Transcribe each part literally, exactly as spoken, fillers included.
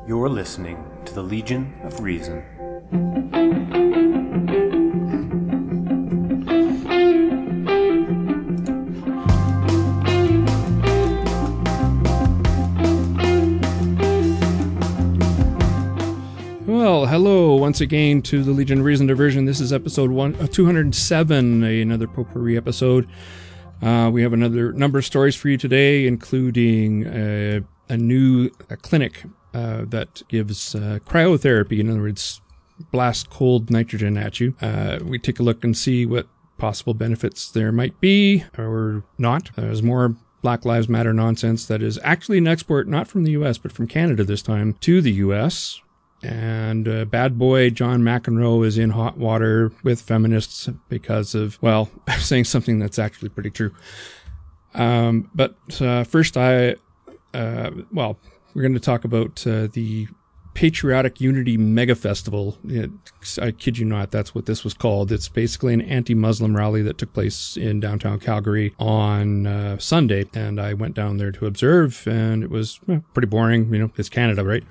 You're listening to the Legion of Reason. Well, hello once again to the Legion of Reason diversion. This is episode one, uh, two hundred seven, another potpourri episode. Uh, we have another number of stories for you today, including uh, a new a clinic uh, that gives uh, cryotherapy. In other words, blast cold nitrogen at you. Uh, we take a look and see what possible benefits there might be or not. There's more Black Lives Matter nonsense that is actually an export, not from the U S, but from Canada this time, to the U S. And uh, bad boy John McEnroe is in hot water with feminists because of, well, saying something that's actually pretty true. Um, but uh, first, I, uh, well, we're going to talk about uh, the Patriotic Unity Mega Festival. It, I kid you not, that's what this was called. It's basically an anti-Muslim rally that took place in downtown Calgary on uh, Sunday. And I went down there to observe, and it was well, pretty boring. You know, it's Canada, right?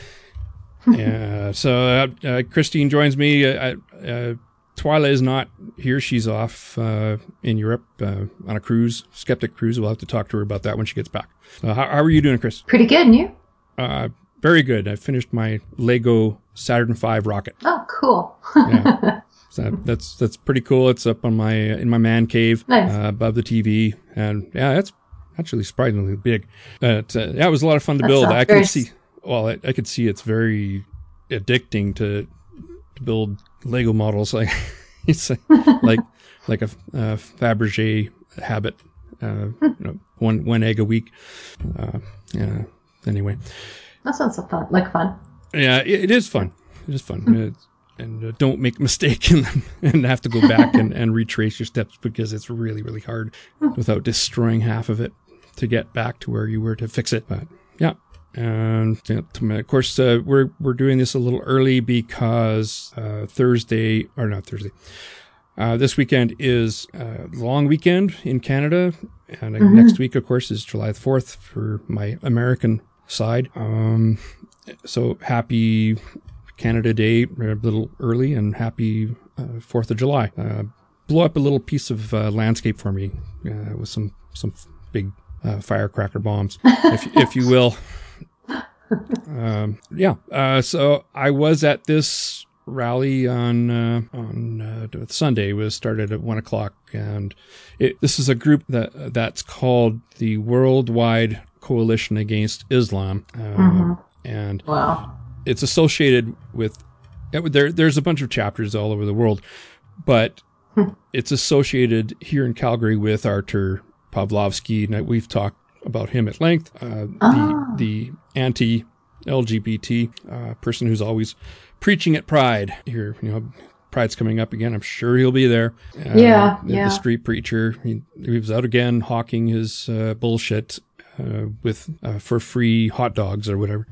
Yeah, so uh, uh, Christine joins me. Uh, uh, Twyla is not here. She's off uh, in Europe uh, on a cruise, Skeptic cruise. We'll have to talk to her about that when she gets back. Uh, how, how are you doing, Chris? Pretty good, and you? Uh, very good. I finished my Lego Saturn five rocket. Oh, cool. Yeah. So that's that's pretty cool. It's up on my in my man cave Nice. uh, above the T V, and yeah, it's actually surprisingly big. Uh, it's, uh, yeah, it was a lot of fun to That build. sounds I can very see. Well, I, I could see it's very addicting to, to build Lego models. Like it's like like, like a uh, Fabergé habit. Uh, you know, one one egg a week. Uh, yeah. Anyway, That sounds so fun, like fun. yeah, it, it is fun. It is fun. It's, and uh, don't make a mistake in them and have to go back and, and retrace your steps because it's really really hard without destroying half of it to get back to where you were to fix it. But yeah. And of course, uh, we're we're doing this a little early because uh, Thursday, or not Thursday, uh, this weekend is a long weekend in Canada. And uh, mm-hmm. next week, of course, is July fourth for my American side. Um, so happy Canada Day, a little early, and happy uh, fourth of July. Uh, blow up a little piece of uh, landscape for me uh, with some, some big uh, firecracker bombs, if if you will. um, yeah. Uh, so I was at this rally on uh, on uh, Sunday. It was started at one o'clock, and it, this is a group that that's called the Worldwide Coalition Against Islam, uh, Mm-hmm. and Wow. it's associated with there. There's a bunch of chapters all over the world, but it's associated here in Calgary with Artur Pawlowski. Now, we've talked about him at length. Uh, Ah. the the anti-L G B T uh, person who's always preaching at Pride. Here, you know, Pride's coming up again. I'm sure he'll be there. Uh, Yeah, the, yeah. the street preacher. He, he was out again hawking his uh, bullshit uh, with uh, for free hot dogs or whatever.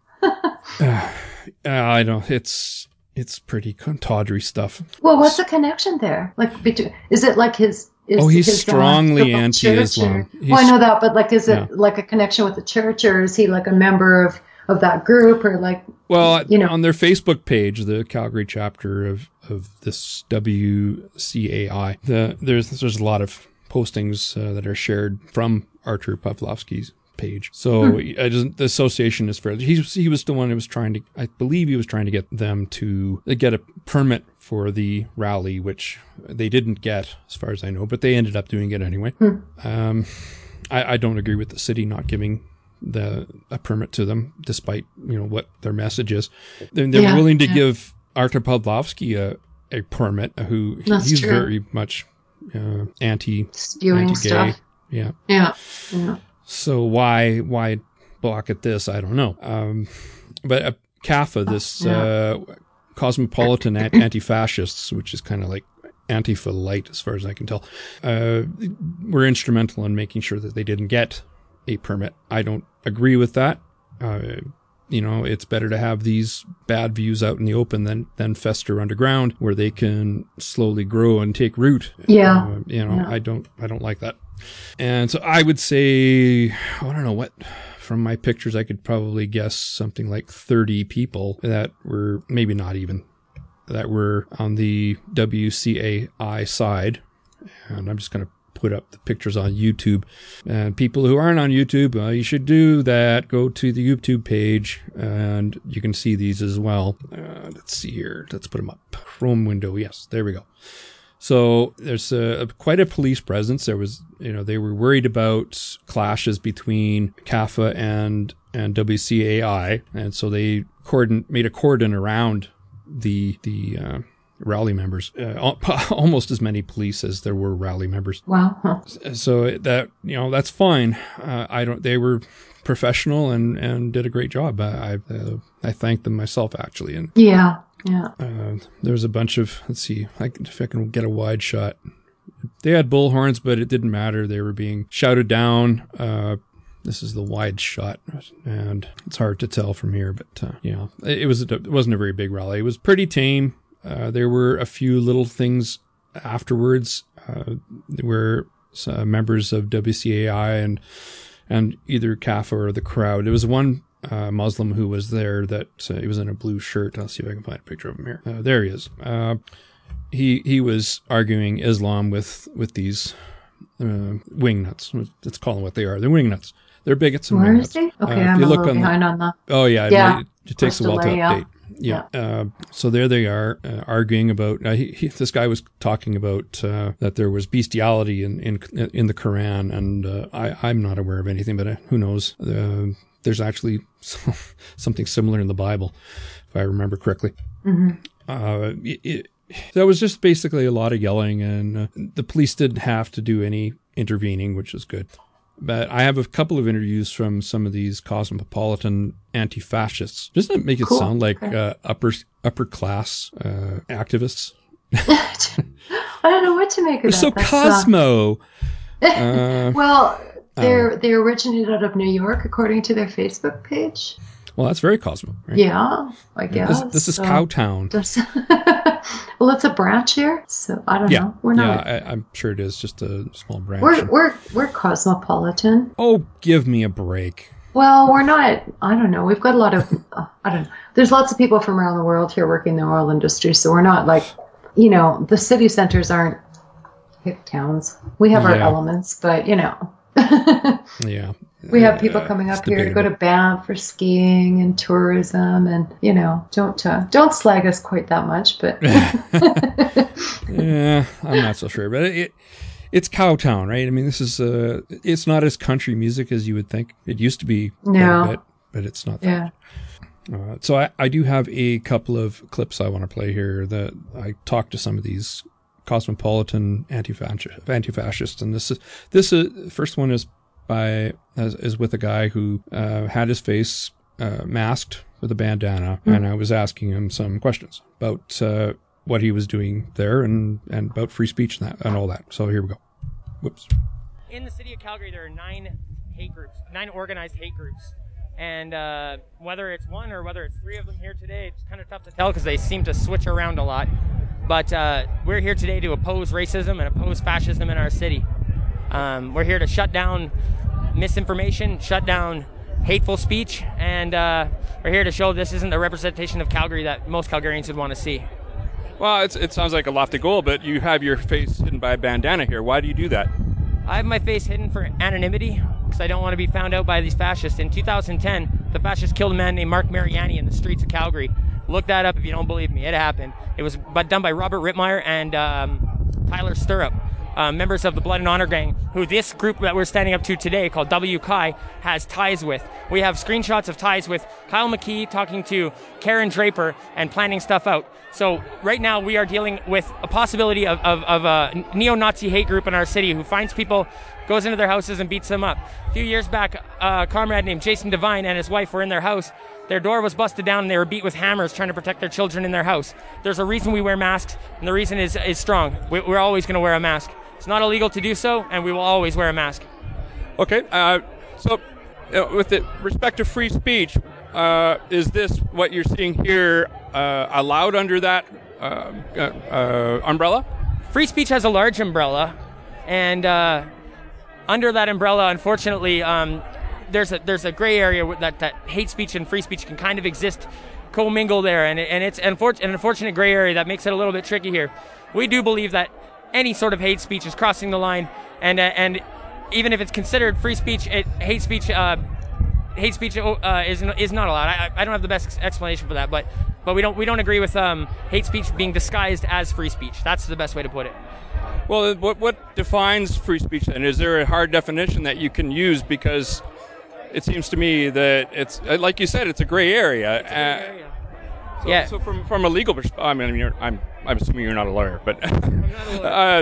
uh, I don't. It's it's pretty tawdry stuff. Well, what's the connection there? Like, between, is it like his? Is Oh, he's his, uh, strongly the anti-Islam. church or- He's- Well, I know that, but like, is it Yeah. like a connection with the church, or is he like a member of, of that group, or like? Well, you know, on their Facebook page, the Calgary chapter of, of this W C A I, the, there's there's a lot of postings uh, that are shared from Artur Pawlowski's page. So Hmm. I just, the association is fair. He was, he was the one who was trying to, I believe he was trying to get them to get a permit for the rally, which they didn't get, as far as I know, but they ended up doing it anyway. Hmm. Um, I, I don't agree with the city not giving the a permit to them, despite you know what their message is. They're, they're Yeah, willing to yeah. give Artur Pawlowski a, a permit, who That's he's true. very much uh, anti spewing anti-gay. stuff. Yeah. Yeah. Yeah. So why why block at this? I don't know. Um, but uh, C A F A, this Yeah. uh, Cosmopolitan Ant- Anti-Fascists, which is kind of like Antifa light as far as I can tell, uh, were instrumental in making sure that they didn't get a permit. I don't agree with that. Uh, you know, it's better to have these bad views out in the open than, than fester underground where they can slowly grow and take root. Yeah. Uh, you know, Yeah. I don't, I don't like that. And so I would say, I don't know what, from my pictures, I could probably guess something like thirty people that were, maybe not even, that were on the W C A I side. And I'm just going to put up the pictures on YouTube. And people who aren't on YouTube, uh, you should do that. Go to the YouTube page and you can see these as well. Uh, let's see here. Let's put them up. Chrome window. Yes, there we go. So there's a, a, quite a police presence. There was, you know, they were worried about clashes between C A F A and, and W C A I. And so they cordon, made a cordon around the, the, uh, rally members, uh, almost as many police as there were rally members. Wow. Huh. So that, you know, that's fine. Uh, I don't, they were professional and, and did a great job. I, I, uh, I thanked them myself, actually. And yeah. Yeah. Uh, there was a bunch of, let's see I, if I can get a wide shot. They had bullhorns, but it didn't matter. They were being shouted down. Uh, this is the wide shot, and it's hard to tell from here, but, uh, you know, it, it was, a, it wasn't a very big rally. It was pretty tame. Uh, there were a few little things afterwards. Uh, there were uh, members of W C A I and, and either C A F A or the crowd. There was one Uh, Muslim who was there that uh, he was in a blue shirt. I'll see if I can find a picture of him here. Uh, there he is. Uh, he he was arguing Islam with with these uh, wingnuts. Let's call them what they are. They're wingnuts. They're bigots and Where wingnuts. is he? Okay, uh, I'm you a look little on behind the, on that. Oh yeah, Yeah. It, it takes a while to delay, update. yeah. Yeah. Uh, so there they are uh, arguing about. Uh, he, he, this guy was talking about uh, that there was bestiality in in in the Quran, and uh, I I'm not aware of anything, but uh, who knows? Uh, There's actually something similar in the Bible, if I remember correctly. Mm-hmm. Uh, it, it, that was just basically a lot of yelling, and uh, the police didn't have to do any intervening, which is good. But I have a couple of interviews from some of these cosmopolitan anti-fascists. Doesn't it make it Cool. sound like Okay. uh, upper upper class uh, activists? I don't know what to make of They're that. so That's, uh, Cosmo. uh, well, they're they originated out of New York, according to their Facebook page. well, that's very Cosmo, right? Yeah, I guess. This, this is so. Cowtown. Does- well, it's a branch here, so I don't Yeah, know. We're not. yeah, I, I'm sure it is just a small branch. We're we're we're cosmopolitan. Oh, give me a break. Well, we're not. I don't know. We've got a lot of. Uh, I don't know. There's lots of people from around the world here working in the oil industry, so we're not like, you know, the city centers aren't hip towns. We have our Yeah. elements, but you know. Yeah. We have Uh, people coming it's up here to go to debatable. Banff for skiing and tourism, and you know, don't uh, don't slag us quite that much, but Yeah, I'm not so sure, but it, it's Cowtown, right? I mean, this is uh, it's not as country music as you would think. It used to be quite No. a bit, but it's not. That. yeah. Uh, so I, I do have a couple of clips I want to play here that I talked to some of these cosmopolitan anti-fascist, anti-fascists, and this is this is first one is by is, is with a guy who uh, had his face uh, masked with a bandana, Mm. and I was asking him some questions about uh, what he was doing there and and about free speech and that and all that. So here we go. Whoops. In the city of Calgary, there are nine hate groups, nine organized hate groups. And uh, whether it's one or whether it's three of them here today, it's kind of tough to tell because they seem to switch around a lot. But uh, we're here today to oppose racism and oppose fascism in our city. Um, we're here to shut down misinformation, shut down hateful speech, and uh, we're here to show this isn't the representation of Calgary that most Calgarians would want to see. Well, it's, it sounds like a lofty goal, but you have your face hidden by a bandana here. Why do you do that? I have my face hidden for anonymity because I don't want to be found out by these fascists. In two thousand ten, the fascists killed a man named Mark Mariani in the streets of Calgary. Look that up if you don't believe me. It happened. It was but done by Robert Rittmeyer and um, Tyler Stirrup, uh, members of the Blood and Honor Gang, who this group that we're standing up to today, called W C A I, has ties with. We have screenshots of ties with Kyle McKee talking to Karen Draper and planning stuff out. So right now we are dealing with a possibility of, of, of a neo-Nazi hate group in our city who finds people, goes into their houses and beats them up. A few years back, a comrade named Jason Devine and his wife were in their house. Their door was busted down and they were beat with hammers trying to protect their children in their house. There's a reason we wear masks, and the reason is, is strong. We, we're always going to wear a mask. It's not illegal to do so, and we will always wear a mask. Okay, uh, so uh, with it, respect to free speech, uh, is this what you're seeing here uh, allowed under that uh, uh, uh, umbrella? Free speech has a large umbrella, and uh, under that umbrella, unfortunately, um, there's a there's a gray area where that, that hate speech and free speech can kind of exist, commingle there, and and it's unfor- an unfortunate gray area that makes it a little bit tricky here. We do believe that any sort of hate speech is crossing the line, and uh, and even if it's considered free speech, it, hate speech uh, hate speech uh, is is not allowed. I, I don't have the best explanation for that, but but we don't we don't agree with um, hate speech being disguised as free speech. That's the best way to put it. Well, what what defines free speech then? Is there a hard definition that you can use? Because it seems to me that it's, like you said, it's a gray area. It's a gray area. Uh, so, yeah. So from from a legal perspective, I mean, you're, I'm I'm assuming you're not a lawyer, but I'm not a lawyer.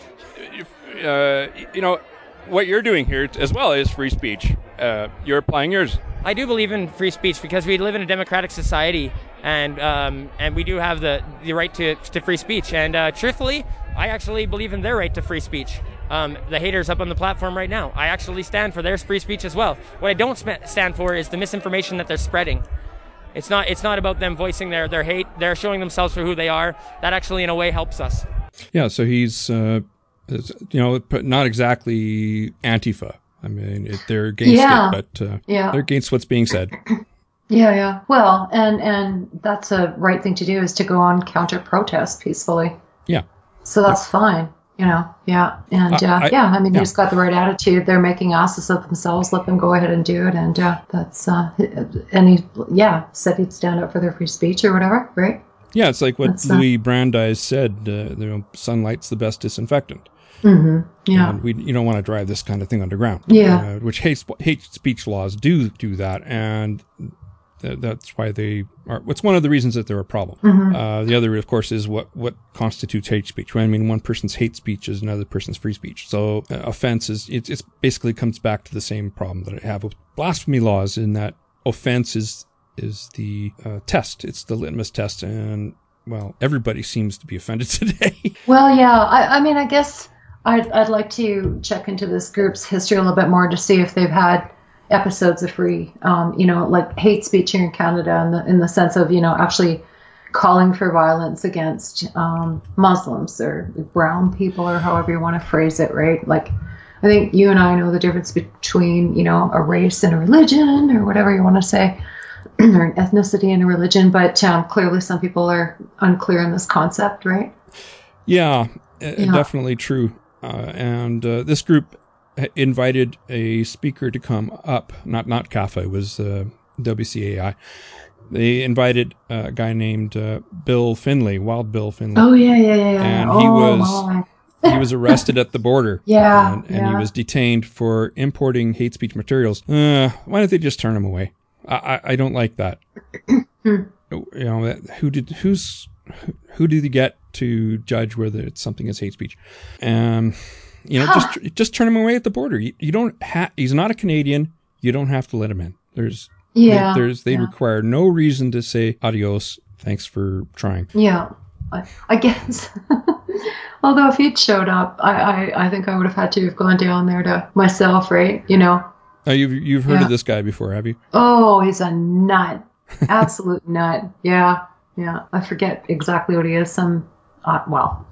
uh, uh, you know, what you're doing here as well is free speech. Uh, you're applying yours. I do believe in free speech because we live in a democratic society, and um, and we do have the, the right to to free speech. And uh, truthfully, I actually believe in their right to free speech. Um, the haters up on the platform right now, I actually stand for their free speech as well. What I don't sp- stand for is the misinformation that they're spreading. It's not it's not about them voicing their, their hate. They're showing themselves for who they are. That actually, in a way, helps us. Yeah, so he's, uh, you know, not exactly Antifa. I mean, it, they're against yeah. it, but uh, yeah. they're against what's being said. Yeah, yeah. Well, and, and that's a right thing to do, is to go on counter-protest peacefully. Yeah. So that's yeah. fine, you know, yeah. And, uh, uh, I, yeah, I mean, yeah. he's got the right attitude. They're making asses of themselves. Let them go ahead and do it. And uh, that's, uh, and he, yeah, said he'd stand up for their free speech or whatever, right? Yeah, it's like what that's, Louis uh, Brandeis said, uh, you know, sunlight's the best disinfectant. Mm-hmm. Yeah. And we, you don't want to drive this kind of thing underground. Yeah. Uh, which hate, hate speech laws do do that. And th- that's why they are, it's one of the reasons that they're a problem. Mm-hmm. Uh, the other, of course, is what, what constitutes hate speech. I mean, one person's hate speech is another person's free speech. So uh, offense is, it it's basically comes back to the same problem that I have with blasphemy laws, in that offense is, is the uh, test. It's the litmus test. And, well, everybody seems to be offended today. Well, yeah. I, I mean, I guess I'd, I'd like to check into this group's history a little bit more to see if they've had episodes of free, um, you know, like hate speech here in Canada, in the, in the sense of, you know, actually calling for violence against um, Muslims or brown people, or however you want to phrase it, right? Like, I think you and I know the difference between, you know, a race and a religion, or whatever you want to say, or an ethnicity and a religion, but um, clearly some people are unclear in this concept, right? Yeah, Yeah. definitely true. Uh, and uh, this group invited a speaker to come up, not not C A F A, it was uh, W C A I. They invited a guy named uh, Bill Finley, Wild Bill Finley. Oh, yeah, yeah, yeah. yeah. And oh, he was wow. he was arrested at the border. Yeah, And, and yeah. he was detained for importing hate speech materials. Uh, why don't they just turn him away? I, I, I don't like that. You know, that, who did who's who did he get to judge whether it's something is hate speech? Um, you know, Huh. just just turn him away at the border. You, you don't have. He's not a Canadian. You don't have to let him in. There's Yeah, They, there's they yeah. require no reason to say adios. Thanks for trying. Yeah, I, I guess. Although if he'd showed up, I, I, I think I would have had to have gone down there to myself, right? You know. Uh, you've you've heard Yeah. of this guy before, have you? Oh, he's a nut. Absolute nut. Yeah, yeah. I forget exactly what he is. Some, uh, well,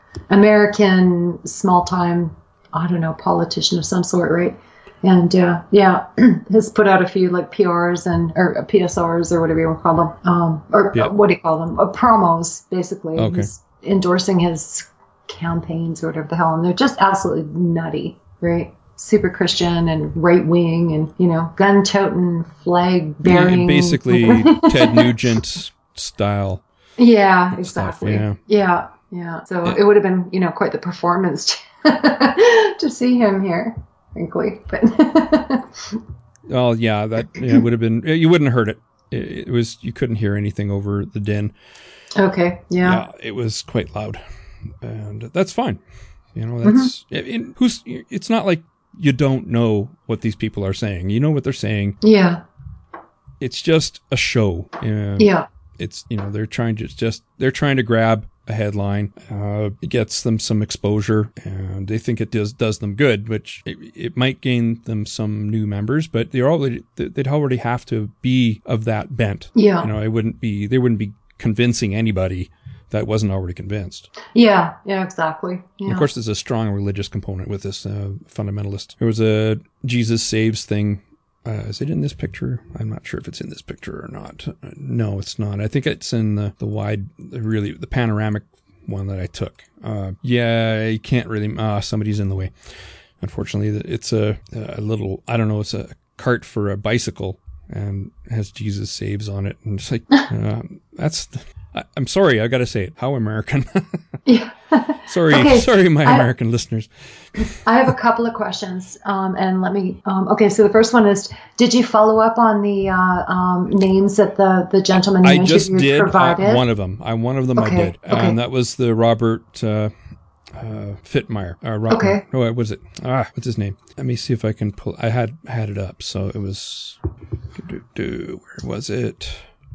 American small-time, I don't know, politician of some sort, right? And uh, yeah, has put out a few like P Rs and or P S Rs or whatever you want to call them, um, or Yeah. uh, what do you call them? Uh, promos, basically. Okay. He's endorsing his campaigns or whatever the hell, and they're just absolutely nutty, right? Super Christian and right wing, and you know, gun toting, flag bearing. Yeah, basically Ted Nugent style. Yeah, stuff, exactly. yeah. yeah, yeah. So Yeah. it would have been, you know, quite the performance to, to see him here, frankly. But Oh yeah, that yeah, would have been. You wouldn't have heard it. it. It was you couldn't hear anything over the din. okay, yeah. Yeah, it was quite loud, and that's fine. You know, that's Mm-hmm. it, who's. It's not like you don't know what these people are saying. You know what they're saying. Yeah, It's just a show. Uh, yeah, It's you know they're trying to just they're trying to grab a headline. Uh, it gets them some exposure, and they think it does does them good, which it, it might gain them some new members, but they're already they'd already have to be of that bent. yeah, You know, it wouldn't be they wouldn't be convincing anybody that wasn't already convinced. yeah, yeah, exactly. Yeah. And of course, there's a strong religious component with this uh, fundamentalist. There was a Jesus Saves thing Uh, is it in this picture? I'm not sure if it's in this picture or not. Uh, no, it's not. I think it's in the, the wide, the really, the panoramic one that I took. Uh, yeah, you can't really, ah, uh, somebody's in the way. Unfortunately, it's a, a little, I don't know, it's a cart for a bicycle and has Jesus Saves on it. And it's like, uh, that's, I, I'm sorry, I got to say it. How American. Yeah. Sorry, okay. sorry, my I, American listeners. I have a couple of questions, um, and let me. Um, okay, so the first one is: did you follow up on the uh, um, names that the the gentleman you I just did provided? Uh, one of them. I one of them okay. I did, okay. and that was the Robert uh, uh, Fittmeyer. Uh, Robert, okay. No, what was it? Ah, what's his name? Let me see if I can pull. I had had it up, so it was. Do, do, where was it?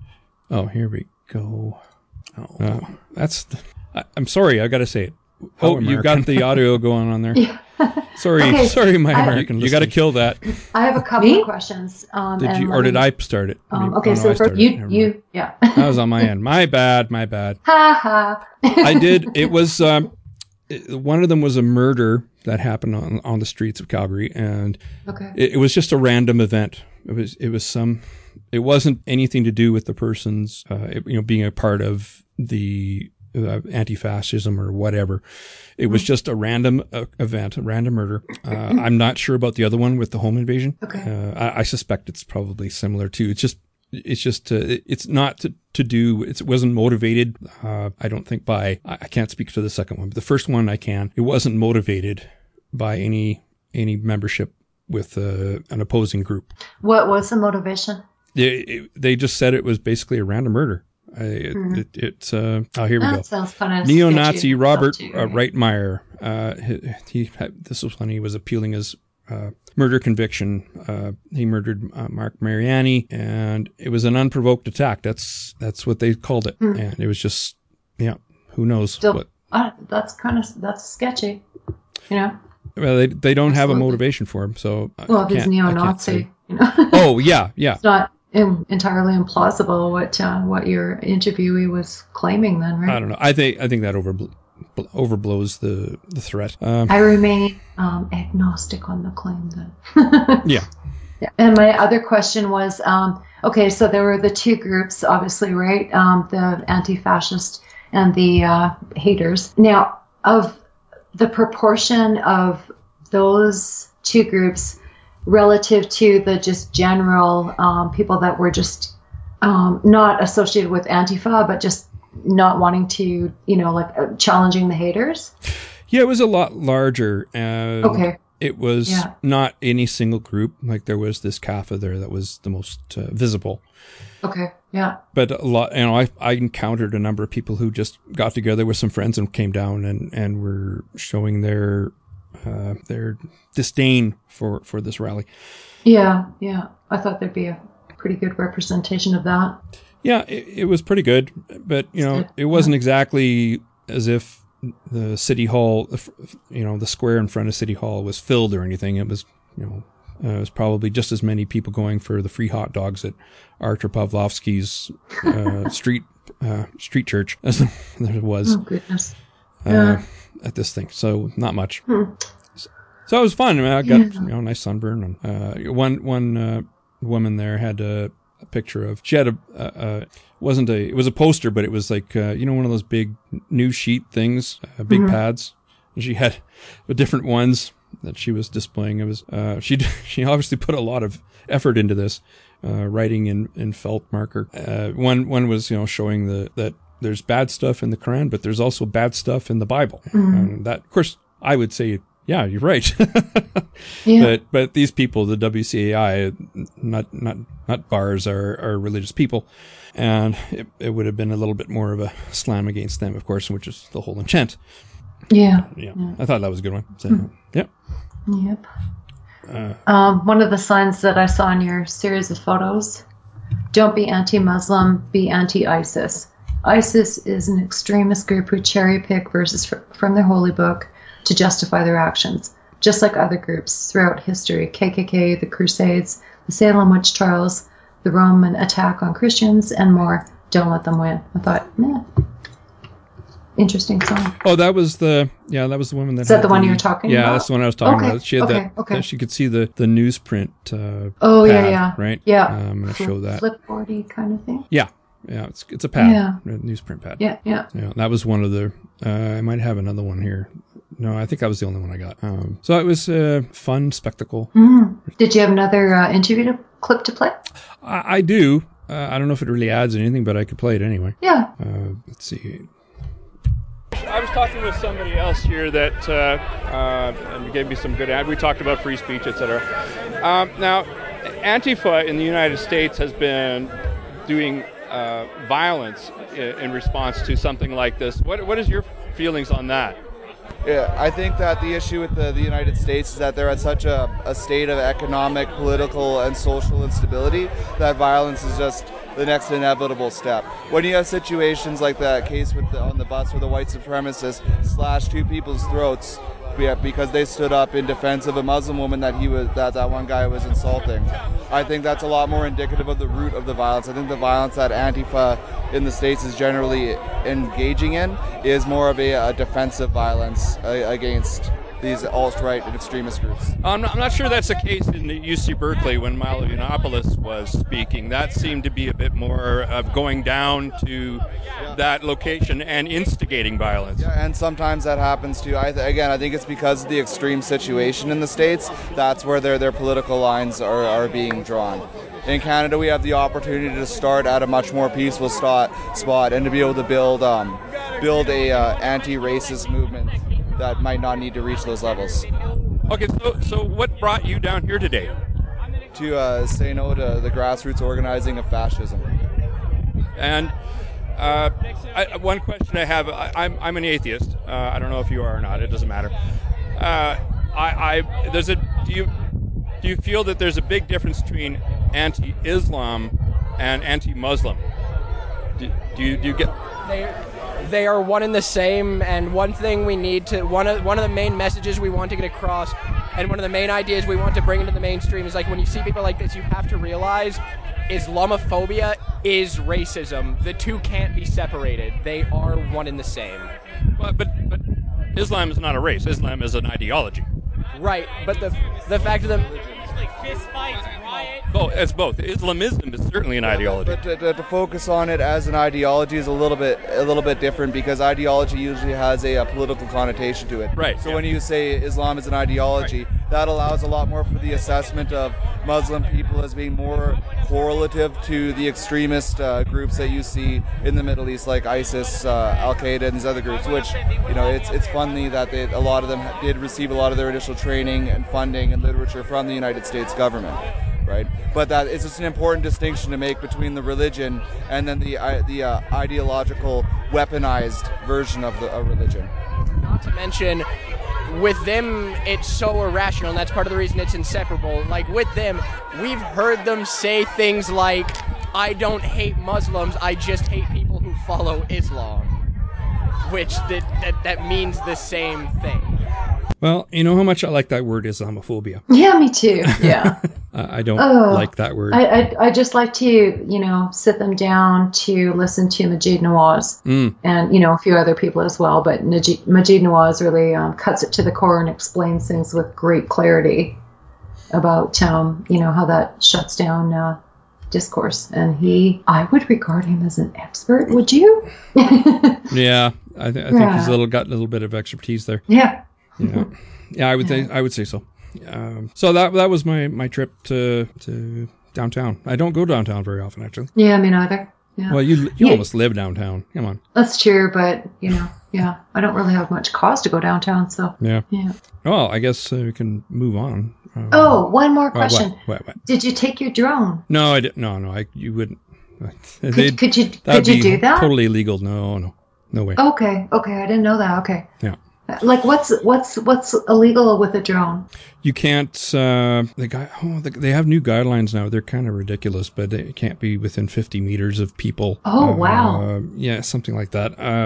Oh, here we go. Oh, uh, that's. I, I'm sorry, I got to say it. How oh, American. You got the audio going on there. Yeah. Sorry, okay. sorry, my I, American. You got to kill that. I have a couple Me? of questions. Um, did you, or did I start it? Um, okay, oh, no, so first, you, you, yeah. That was on my end. My bad, my bad. Ha ha. I did. It was um, it, one of them was a murder that happened on on the streets of Calgary, and okay. it, it was just a random event. It was it was some. It wasn't anything to do with the person's, uh, it, you know, being a part of the. Uh, anti-fascism or whatever. It was just a random uh, event, a random murder. Uh, I'm not sure about the other one with the home invasion. Okay. Uh, I, I suspect it's probably similar too. It's just, it's just, uh, it's not to, to do, it's, it wasn't motivated, uh, I don't think by, I, I can't speak to the second one, but the first one I can. It wasn't motivated by any, any membership with uh, an opposing group. What was the motivation? They, it, they just said it was basically a random murder. I, it, mm-hmm. it, it's uh oh here we that go. Sounds fun. Neo-Nazi Robert too, right? uh, Reitmeyer. Uh, he, he this was when he was appealing his uh, murder conviction. Uh, he murdered uh, Mark Mariani, and it was an unprovoked attack. That's that's what they called it, mm. and it was just yeah. Who knows? Still, what? Uh, that's kind of that's sketchy, you know. Well, they they don't Absolutely. have a motivation for him, so well, if he's neo-Nazi, you know. Oh yeah, yeah. It's not. Entirely implausible what uh, what your interviewee was claiming then, right? I don't know. I think I think that overbl- overblows the the threat. Um, I remain um, agnostic on the claim then. yeah. yeah. And my other question was, um, okay, so there were the two groups, obviously, right? Um, the anti-fascist and the uh, haters. Now, of the proportion of those two groups relative to the just general um, people that were just um, not associated with Antifa, but just not wanting to, you know, like uh, challenging the haters? Yeah, it was a lot larger. And okay. It was yeah. not any single group. Like there was this C A F A there that was the most uh, visible. Okay, yeah. But a lot, you know, I I encountered a number of people who just got together with some friends and came down and, and were showing their Uh, their disdain for, for this rally. Yeah, yeah. I thought there'd be a pretty good representation of that. Yeah, it, it was pretty good, but you know, it wasn't exactly as if the city hall, you know, the square in front of City Hall was filled or anything. It was, you know, uh, it was probably just as many people going for the free hot dogs at Artur Pawlowski's uh, street uh, street church as there was. Oh goodness. Uh, yeah. At this thing, so not much. Hmm. So, so it was fun. I mean, I got yeah. you know nice sunburn. And uh, one one uh, woman there had a, a picture of. She had a, a, a wasn't a it was a poster, but it was like uh, you know one of those big news sheet things, uh, big mm-hmm. pads. And she had the different ones that she was displaying. It was uh, she she obviously put a lot of effort into this, uh, writing in in felt marker. Uh, one one was you know showing the that. There's bad stuff in the Quran, but there's also bad stuff in the Bible. Mm-hmm. And that, of course, I would say, yeah, you're right. yeah. But but these people, the W C A I, not not not bars, are are religious people, and it, it would have been a little bit more of a slam against them, of course, which is the whole intent. Yeah. Yeah. yeah. I thought that was a good one. So, mm. Yep. Yep. Uh, um, one of the signs that I saw in your series of photos: "Don't be anti-Muslim, be anti-ISIS." ISIS is an extremist group who cherry-pick verses fr- from their holy book to justify their actions, just like other groups throughout history. K K K, the Crusades, the Salem witch trials, the Roman attack on Christians, and more. Don't let them win. I thought, meh. interesting song. Oh, that was the yeah, that was the woman that. Is that had the one you were talking yeah, about? Yeah, that's the one I was talking okay. about. She had okay. that, Okay. that. She could see the the newsprint. Uh, oh pad, yeah, yeah, right. Yeah, um, I'm gonna Flip, show that. Flipboardy kind of thing. Yeah, yeah, it's it's a pad, Yeah. a newsprint pad. Yeah, yeah. Yeah, that was one of the. Uh, I might have another one here. No, I think that was the only one I got. Um, so it was a fun spectacle. Mm. Did you have another uh, interview to, clip to play? I, I do. Uh, I don't know if it really adds anything, but I could play it anyway. Yeah. Uh, let's see. I was talking with somebody else here that uh, uh, and gave me some good ad. We talked about free speech, et cetera. Um, now, Antifa in the United States has been doing uh, violence in, in response to something like this. What What is your feelings on that? Yeah, I think that the issue with the, the United States is that they're at such a, a state of economic, political, and social instability that violence is just the next inevitable step. When you have situations like that case with the, on the bus where the white supremacist slashed two people's throats because they stood up in defense of a Muslim woman that he was that, that one guy was insulting, I think that's a lot more indicative of the root of the violence. I think the violence that Antifa in the States is generally engaging in is more of a, a defensive violence uh, against these alt-right and extremist groups. I'm not, I'm not sure that's the case in U C Berkeley when Milo Yiannopoulos was speaking. That seemed to be a bit more of going down to yeah. that location and instigating violence. Yeah, and sometimes that happens too. I th- again, I think it's because of the extreme situation in the States. That's where their their political lines are, are being drawn. In Canada, we have the opportunity to start at a much more peaceful spot, spot and to be able to build um, build a uh, anti-racist movement that might not need to reach those levels. Okay, so so what brought you down here today? To uh, say no to the grassroots organizing of fascism. And uh, I, one question I have, I, I'm I'm an atheist. Uh, I don't know if you are or not. It doesn't matter. Uh, I, I there's a do you do you feel that there's a big difference between anti-Islam and anti-Muslim? Do, do you do you get? They, they are one and the same, and one thing we need to one of one of the main messages we want to get across, and one of the main ideas we want to bring into the mainstream is like when you see people like this, you have to realize Islamophobia is racism. The two can't be separated. They are one and the same. Well, but but Islam is not a race. Islam is an ideology. Right, but the the fact of the fist fights, riots. Both, it's both. Islamism is certainly an ideology. But to, to, to focus on it as an ideology is a little bit a little bit different because ideology usually has a, a political connotation to it. Right. So yeah. when you say Islam is an ideology, right. that allows a lot more for the assessment of Muslim people as being more correlative to the extremist uh, groups that you see in the Middle East, like ISIS, uh, Al Qaeda, and these other groups. Which, you know, it's it's funny that they, a lot of them did receive a lot of their initial training and funding and literature from the United States government. Right, but that is just an important distinction to make between the religion and then the uh, the uh, ideological, weaponized version of the uh, religion. Not to mention, with them, it's so irrational, and that's part of the reason it's inseparable. Like, with them, we've heard them say things like, I don't hate Muslims, I just hate people who follow Islam. Which, that, that, that means the same thing. Well, you know how much I like that word Islamophobia. Yeah, me too. Yeah. uh, I don't oh, like that word. I, I I just like to, you know, sit them down to listen to Maajid Nawaz mm. and, you know, a few other people as well. But Maajid, Maajid Nawaz really um, cuts it to the core and explains things with great clarity about, um, you know, how that shuts down uh, discourse. And he, I would regard him as an expert. Would you? yeah, I, th- I think yeah. he's a little got a little bit of expertise there. Yeah. Yeah, yeah, I would think I would say so. Um, so that that was my, my trip to to downtown. I don't go downtown very often, actually. Yeah, me neither. Yeah. Well, you you yeah. almost live downtown. Come on. That's true, but you know, yeah, I don't really have much cause to go downtown, so yeah. Yeah. Well, I guess uh, we can move on. Uh, oh, one more question. What, what, what? Did you take your drone? No, I did. No, no, I you wouldn't. Could, could you could you do that? Totally illegal. No, no, no way. Okay, okay, I didn't know that. Okay. Yeah. Like what's what's what's illegal with a drone? You can't. Uh, the guy. Oh, the, they have new guidelines now. They're kind of ridiculous, but it can't be within fifty meters of people. Oh uh, wow. Uh, yeah, something like that. Uh,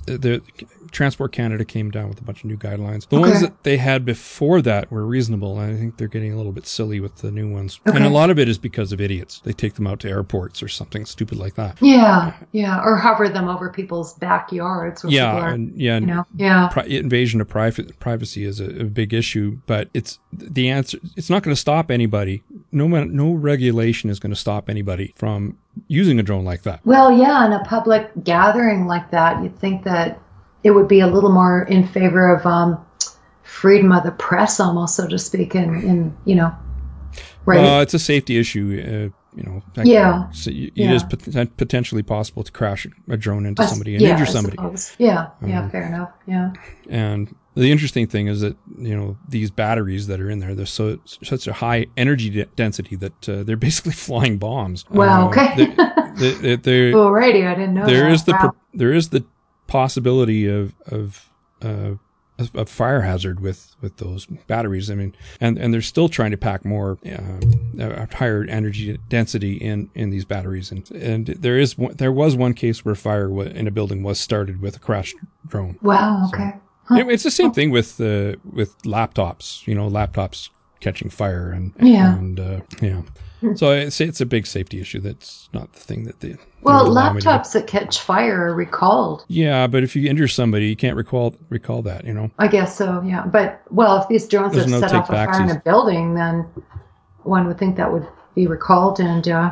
the Transport Canada came down with a bunch of new guidelines. The Okay. ones that they had before that were reasonable. And I think they're getting a little bit silly with the new ones. Okay. And a lot of it is because of idiots. They take them out to airports or something stupid like that. Yeah, yeah, or hover them over people's backyards. Where people Yeah, are, and yeah, you know, yeah. pri- invasion of pri- privacy is a, a big issue, but it's the answer. It's not going to stop anybody. No man, no regulation is going to stop anybody from using a drone like that. Well, yeah, in a public gathering like that, you'd think that it would be a little more in favor of um, freedom of the press, almost, so to speak, in, in you know, right? Well, it's a safety issue. Uh, you know, that- Yeah. So you, Yeah. it is pot- potentially possible to crash a drone into I- somebody and yeah, injure I somebody. suppose. Yeah, yeah, Um, fair enough. Yeah. And the interesting thing is that, you know, these batteries that are in there, they're so such a high energy de- density that uh, they're basically flying bombs. Wow, Uh, okay. they, they, they, they're- Alrighty, I didn't know there that. is the Wow. pro- there is the possibility of of uh, a, a fire hazard with, with those batteries. I mean, and, and they're still trying to pack more uh, a higher energy density in, in these batteries. And and there is one, there was one case where fire wa- in a building was started with a crashed drone. Wow, okay. It- It's the same thing with uh, with laptops. You know, laptops catching fire and Yeah. and uh, yeah. So it's it's a big safety issue. That's not the thing that they. Well, they would allow me to do. laptops that catch fire are recalled. Yeah, but if you injure somebody, you can't recall recall that. You know. I guess so, yeah. But, well, if these drones There's have no set off a fire in take-backsies. a building, then one would think that would be recalled and uh,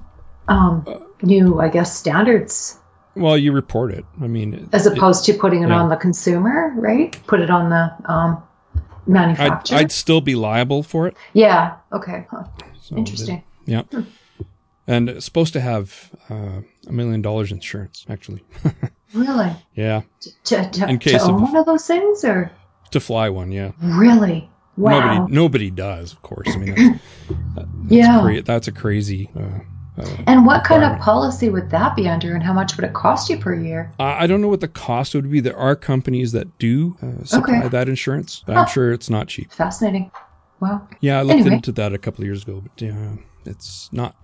um, new, I guess, standards, Well, you report it. I mean, as opposed to putting it yeah. on the consumer, right? Put it on the um, I'd, manufacturer. I'd still be liable for it. Yeah, okay. Huh. So Interesting. the- yeah. And it's supposed to have uh, a million dollars insurance, actually. Really? Yeah, To, to, In to case own of- one of those things, or? to fly one. Yeah. Really? Wow. Nobody, nobody does, of course. I mean, that's, that's, Yeah. cra- that's a crazy. Uh, uh, And what kind of requirement. policy would that be under, and how much would it cost you per year? I I don't know what the cost would be. There are companies that do uh, supply Okay. that insurance, but I'm sure it's not cheap. Fascinating. Wow. Yeah, I looked Anyway. into that a couple of years ago, but yeah, it's not.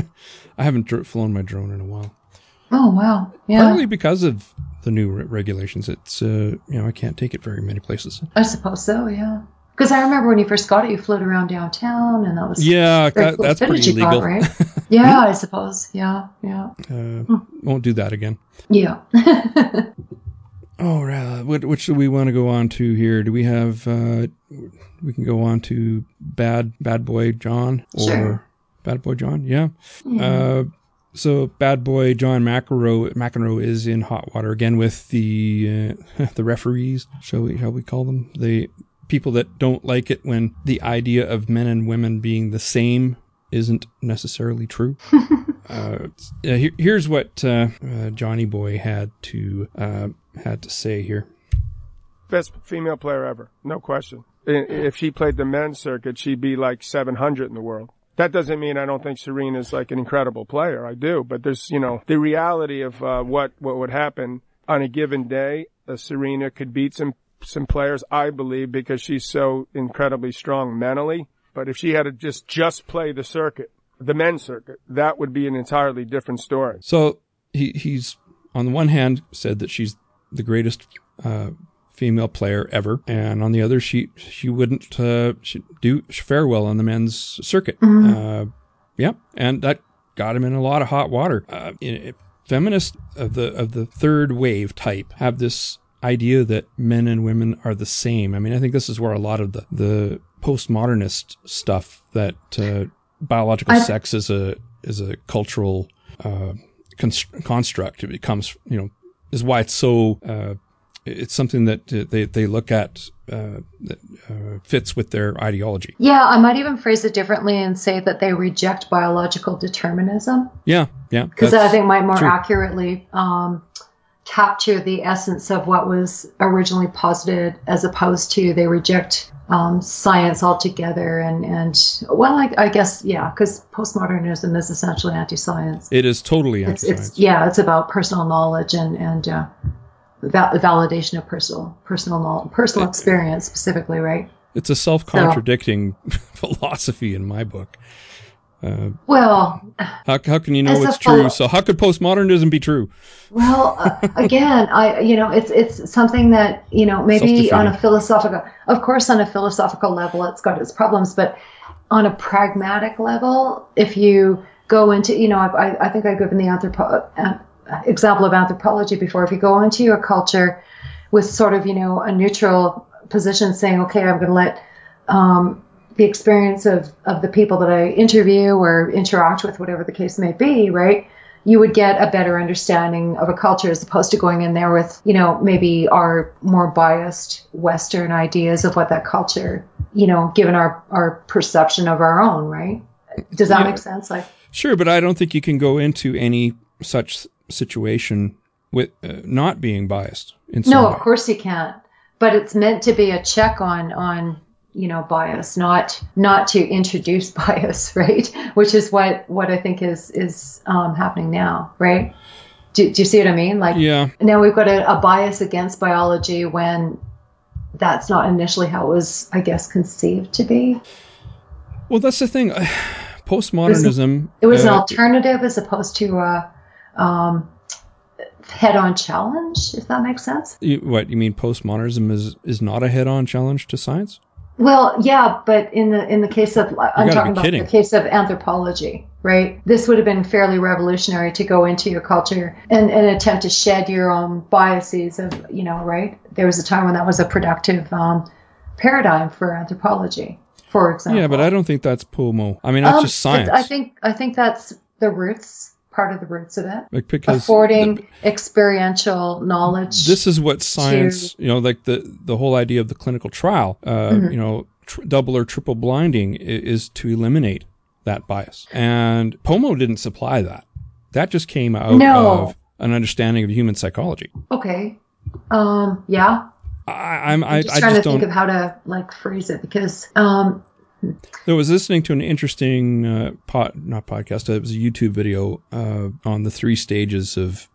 I haven't dr- flown my drone in a while. Oh, wow. Yeah. Partly because of the new re- regulations. It's uh, you know, I can't take it very many places. I suppose so, yeah. Because I remember when you first got it, you flew it around downtown, and that was Yeah, very that, cool that's footage pretty you got, illegal. right? Yeah, I suppose. Yeah, yeah, uh, won't do that again. yeah. Oh, uh, what what should we want to go on to here? Do we have? Uh, we can go on to bad bad boy John or Sure. bad boy John. Yeah. Uh, so bad boy John McEnroe McEnroe is in hot water again with the uh, the referees. Shall we shall we call them the people that don't like it when the idea of men and women being the same isn't necessarily true. Uh, uh, here, here's what uh, uh, Johnny Boy had to uh, had to say here. Best female player ever, no question. I- If she played the men's circuit, she'd be like seven hundred in the world. That doesn't mean I don't think Serena's like an incredible player. I do, but there's, you know, the reality of uh, what what would happen on a given day. Uh, Serena could beat some some players, I believe, because she's so incredibly strong mentally. But if she had to just just play the circuit, the men's circuit, that would be an entirely different story. So he he's on the one hand said that she's the greatest uh, female player ever, and on the other, she she wouldn't uh, she do fare well on the men's circuit. Uh, yeah, and that got him in a lot of hot water. Uh, it, feminists of the of the third wave type have this idea that men and women are the same. I mean, I think this is where a lot of the the postmodernist stuff that uh, biological I- sex is a is a cultural uh, const- construct. It becomes, you know, is why it's so. Uh, it's something that uh, they they look at uh, that uh, fits with their ideology. Yeah, I might even phrase it differently and say that they reject biological determinism, Yeah, yeah. because I that's think might more true. accurately um, capture the essence of what was originally posited, as opposed to they reject um, science altogether. And, and well, I, I guess, yeah, because postmodernism is essentially anti-science. It is totally It's, anti-science. it's yeah, it's about personal knowledge and and uh, val- validation of personal personal knowledge, personal experience specifically, right? It's a self-contradicting philosophy in my book. Uh, well, how how can you know as a it's true? follow- So how could postmodernism be true? Well, uh, again, I you know it's it's something that you know maybe on a philosophical, of course, on a philosophical level, it's got its problems, but on a pragmatic level, if you go into you know I I think I've given the anthropo- uh, example of anthropology before. If you go into a culture with sort of you know a neutral position, saying, okay, I'm going to let um, the experience of of the people that I interview or interact with, whatever the case may be, right? You would get a better understanding of a culture as opposed to going in there with, you know, maybe our more biased Western ideas of what that culture, you know, given our, our perception of our own, right? Does that Yeah. make sense? Like, Sure, but I don't think you can go into any such situation with uh, not being biased. In some no, way. of course you can't. But it's meant to be a check on, on, you know, bias, not not to introduce bias, right? Which is what, what I think is is um, happening now, right? Do, do you see what I mean? Like, Yeah. now we've got a, a bias against biology when that's not initially how it was, I guess, conceived to be. Well, that's the thing. Postmodernism. It was an uh, alternative as opposed to a um, head-on challenge, if that makes sense. you, what you mean? Postmodernism is is not a head-on challenge to science. Well, yeah, but in the in the case of I'm gotta talking be about kidding. the case of anthropology, right? This would have been fairly revolutionary to go into your culture and, and attempt to shed your own biases of, you know, right? There was a time when that was a productive um, paradigm for anthropology, for example. Yeah, but I don't think that's pomo. I mean, that's Um, just science. I think I think that's the roots, part of the roots of it. Like, because affording the- experiential knowledge. this is what science, you know, like the, the whole idea of the clinical trial, uh, Mm-hmm. you know, tr- double or triple blinding i- is to eliminate that bias. And Pomo didn't supply that. That just came out No. of an understanding of human psychology. Okay. Um, yeah. I, I'm, I, I'm just I trying just to think don't. of how to like phrase it because um, I was listening to an interesting uh, pod, not podcast. It was a YouTube video uh, on the three stages of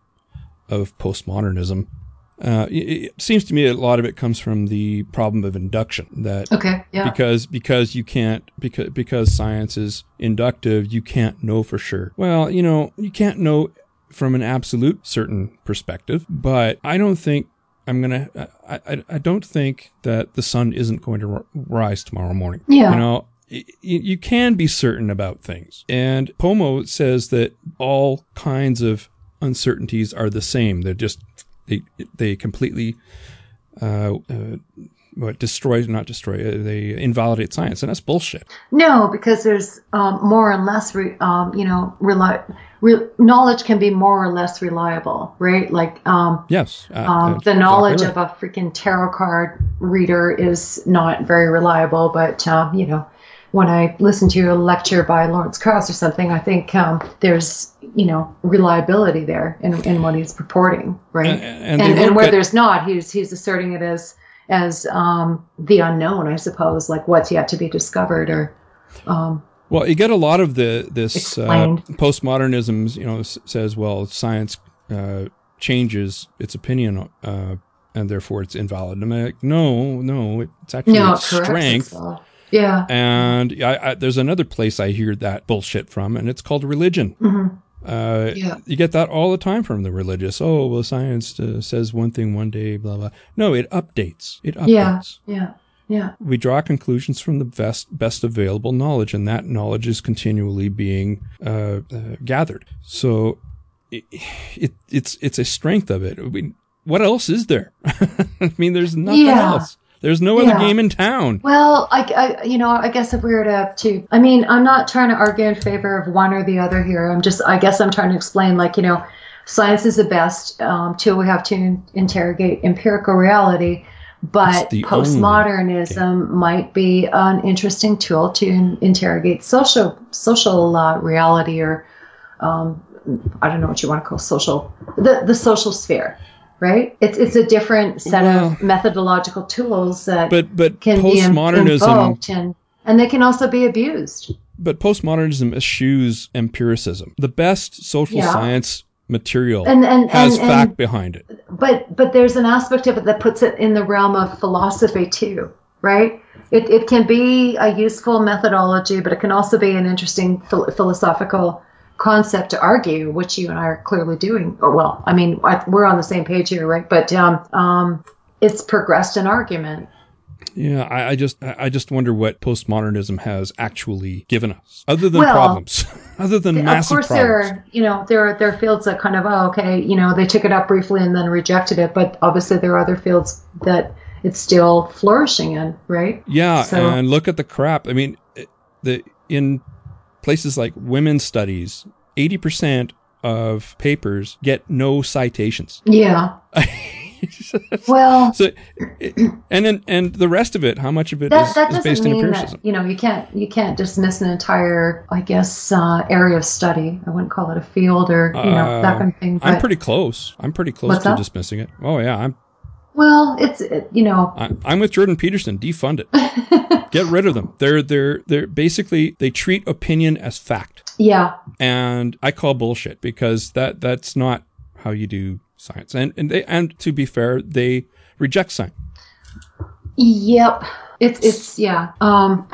of postmodernism. Uh, it, it seems to me a lot of it comes from the problem of induction. That okay, yeah. because because you can't because because science is inductive, you can't know for sure. Well, you know, you can't know from an absolute certain perspective, but I don't think I'm gonna. I I, I don't think that the sun isn't going to r- rise tomorrow morning. Yeah. You know, y- you can be certain about things, and Pomo says that all kinds of uncertainties are the same. They're just they they completely uh, uh, what destroy not destroy uh, they invalidate science, and that's bullshit. No, because there's um, more and less, re, um, you know, rely, re, knowledge can be more or less reliable, right? Like um, Yes, uh, um, that's the knowledge exactly of a freaking tarot card reader is not very reliable, but um, you know, when I listen to a lecture by Lawrence Krauss or something, I think um, there's, you know, reliability there in, in what he's purporting, right? And- and and, they and look where at- there's not, he's he's asserting it as as um, the unknown, I suppose, like what's yet to be discovered, or um, Well, you get a lot of the this uh, Explained. postmodernism, you know, s- says, well, science uh, changes its opinion, uh, and therefore it's invalid. I'm like, no, no, it's actually no, its it corrects strength. itself. Yeah. And I, I, there's another place I hear that bullshit from, and it's called religion. Mhm. Uh, Yeah. You get that all the time from the religious. Oh, well, science uh, says one thing one day, blah, blah. No, it updates. It updates. Yeah. Yeah. Yeah. We draw conclusions from the best best available knowledge, and that knowledge is continually being uh, uh, gathered. So it, it it's it's a strength of it. I mean, what else is there? I mean, there's nothing Yeah. else. There's no Yeah. other game in town. Well, I, I, you know, I guess if we were to, to, I mean, I'm not trying to argue in favor of one or the other here. I'm just, I guess I'm trying to explain, like, you know, science is the best um, tool we have to in, interrogate empirical reality, but It's the postmodernism only- might be an interesting tool to in, interrogate social, social uh, reality, or um, I don't know what you want to call social, the, the social sphere. Right? It's it's a different set Well, of methodological tools that But but can be in- postmodernism invoked and, and they can also be abused. but postmodernism eschews empiricism. The best social Yeah. science material And- and- has and- fact and- behind it. But but there's an aspect of it that puts it in the realm of philosophy too, right? it, it can be a useful methodology, but it can also be an interesting phil- philosophical concept to argue, which you and I are clearly doing. Or, well, I mean, I, we're on the same page here, right? But um, um, it's progressed an argument. Yeah, I, I just I just wonder what postmodernism has actually given us, other than Well, problems, other than massive of course, problems. there are, you know, there are, there are fields that kind of, oh, okay, you know, they took it up briefly and then rejected it, but obviously there are other fields that it's still flourishing in, right? Yeah, So- and look at the crap. I mean, the in places like women's studies, eighty percent of papers get no citations. Yeah. Well, So, and then and the rest of it, how much of it that, is, that is doesn't based in mean empiricism? that, you know, you can't you can't dismiss an entire, I guess, uh, area of study. I wouldn't call it a field or you know that kind of thing. I'm but- pretty close. I'm pretty close What's to that? dismissing it. Oh yeah, I'm Well, it's it, you know. I, I'm with Jordan Peterson. Defund it. Get rid of them. They're they're they're basically they treat opinion as fact, Yeah. and I call bullshit because that that's not how you do science. And and they and to be fair, they reject science. Yep. It's it's yeah. Um,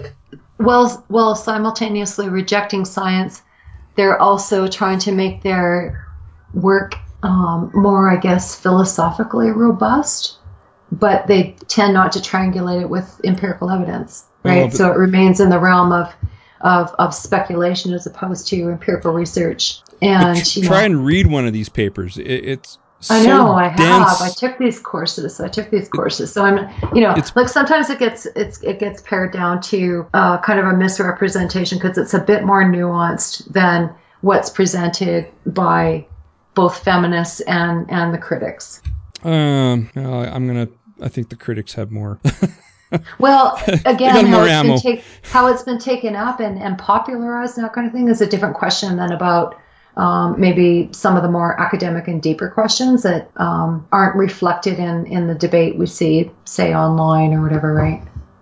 well, well, simultaneously rejecting science, they're also trying to make their work um, more, I guess, philosophically robust. But they tend not to triangulate it with empirical evidence, right? Well, but- so it remains in the realm of of of speculation as opposed to empirical research. And But you try know, and read one of these papers. It, it's so I know I dense. have. I took these courses. I took these courses. So I'm, you know, It's- like sometimes it gets it's it gets pared down to uh, kind of a misrepresentation because it's a bit more nuanced than what's presented by both feminists and and the critics. Um, no, I'm gonna. I think the critics have more. Well, got again, how more it's, ammo. been take, how it's been taken up and, and popularized and that kind of thing is a different question than about um, maybe some of the more academic and deeper questions that um, aren't reflected in, in the debate we see, say, online or whatever, right?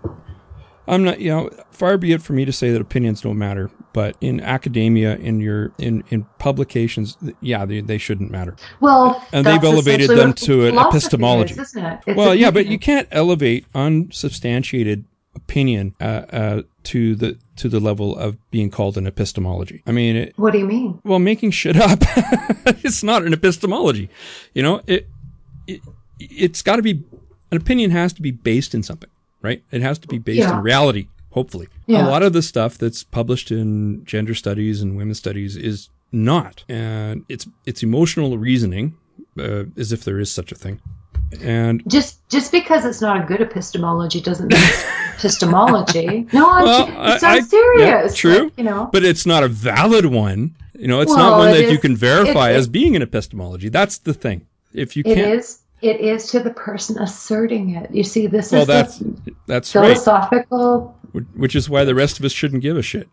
I'm not. You know, far be it for me to say that opinions don't matter. But in academia, in your in, in publications, yeah, they, they shouldn't matter. Well, And that's they've elevated essentially them what to an philosophy epistemology. is, isn't it? It's Well, yeah, but opinion. you can't elevate unsubstantiated opinion uh, uh, to the to the level of being called an epistemology. I mean, it, What do you mean? well, making shit up, it's not an epistemology. You know, it, it it's got to be, an opinion has to be based in something, right? It has to be based Yeah. in reality. Hopefully, Yeah. a lot of the stuff that's published in gender studies and women's studies is not, and it's it's emotional reasoning, uh, as if there is such a thing, and Just just because it's not a good epistemology doesn't mean it's epistemology. No, I'm, Well, it's I- I- I'm serious. yeah, true. Like, you know. but it's not a valid one. You know, it's Well, not one it that you is- can verify it- as being an epistemology. That's the thing. If you It can't, is. It is to the person asserting it. You see, this well, is that's the that's right. philosophical. Which is why the rest of us shouldn't give a shit.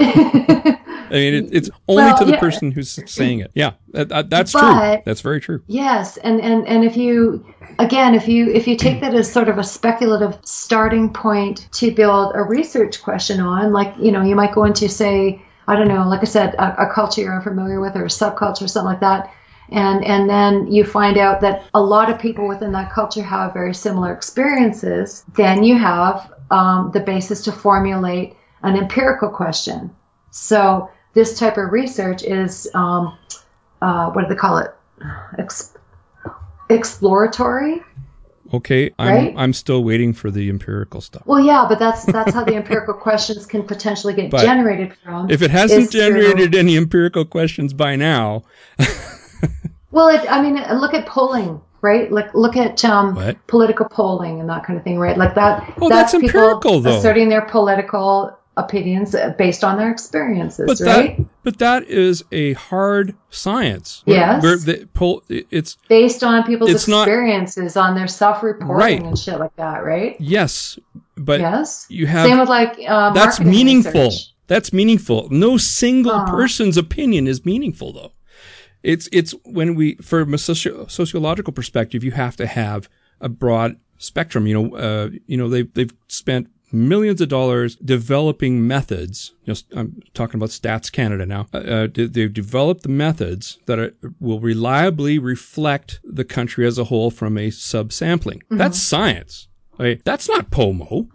I mean, it, it's only Well, to the yeah. person who's saying it. Yeah, that, that, that's true. But- That's very true. Yes, and, and, and if you again, if you if you take that as sort of a speculative starting point to build a research question on, like you know, you might go into say, I don't know, like I said, a, a culture you're unfamiliar with or a subculture or something like that. And and then you find out that a lot of people within that culture have very similar experiences. Then you have um, the basis to formulate an empirical question. So this type of research is, um, uh, what do they call it? Ex- exploratory. Okay, I'm Right? I'm still waiting for the empirical stuff. Well, yeah, but that's that's how the empirical questions can potentially get But generated from. If it hasn't is through- generated any empirical questions by now, Well, it, I mean, look at polling, right? Like, look at um, What? political polling and that kind of thing, right? Like that. Oh, that's people empirical, though. asserting their political opinions based on their experiences, but right? that but that is a hard science. Yes. Where the poll, it's Based on people's It's not- experiences, on their self-reporting Right. and shit like that, right? yes, but Yes. you have Same with like uh, that's marketing meaningful. research. That's meaningful. No single Uh. person's opinion is meaningful, though. It's it's when we, from a socio- sociological perspective, you have to have a broad spectrum. You know, uh, you know, they they've spent millions of dollars developing methods. You know, I'm talking about Stats Canada now. Uh, uh, they- they've developed the methods that are, will reliably reflect the country as a whole from a subsampling. Mm-hmm. That's science. Right? That's not P O M O.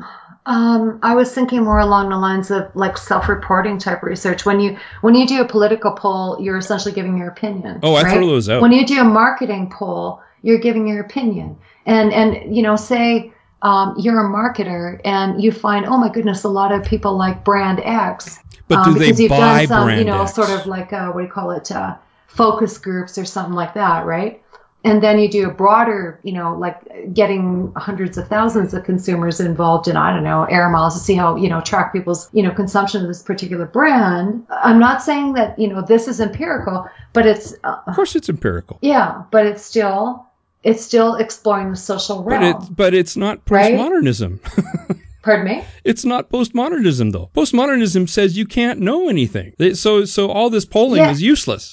Um, I was thinking more along the lines of like self-reporting type research. When you when you do a political poll, you're essentially giving your opinion. Oh, I right? throw those out. When you do a marketing poll, you're giving your opinion. And and you know, say um, you're a marketer and you find, oh my goodness, a lot of people like brand X. But do um, because they you've buy done some, brand you know, X? sort of like uh, what do you call it, uh, focus groups or something like that, right? And then you do a broader, you know, like getting hundreds of thousands of consumers involved in, I don't know, air miles to see how, you know, track people's, you know, consumption of this particular brand. I'm not saying that, you know, this is empirical, but it's. Uh, Of course it's empirical. Yeah, but it's still, it's still exploring the social But, realm. it, but it's not Right? postmodernism. Pardon me? It's not postmodernism, though. Postmodernism says you can't know anything. They- So, so all this polling Yeah. is useless.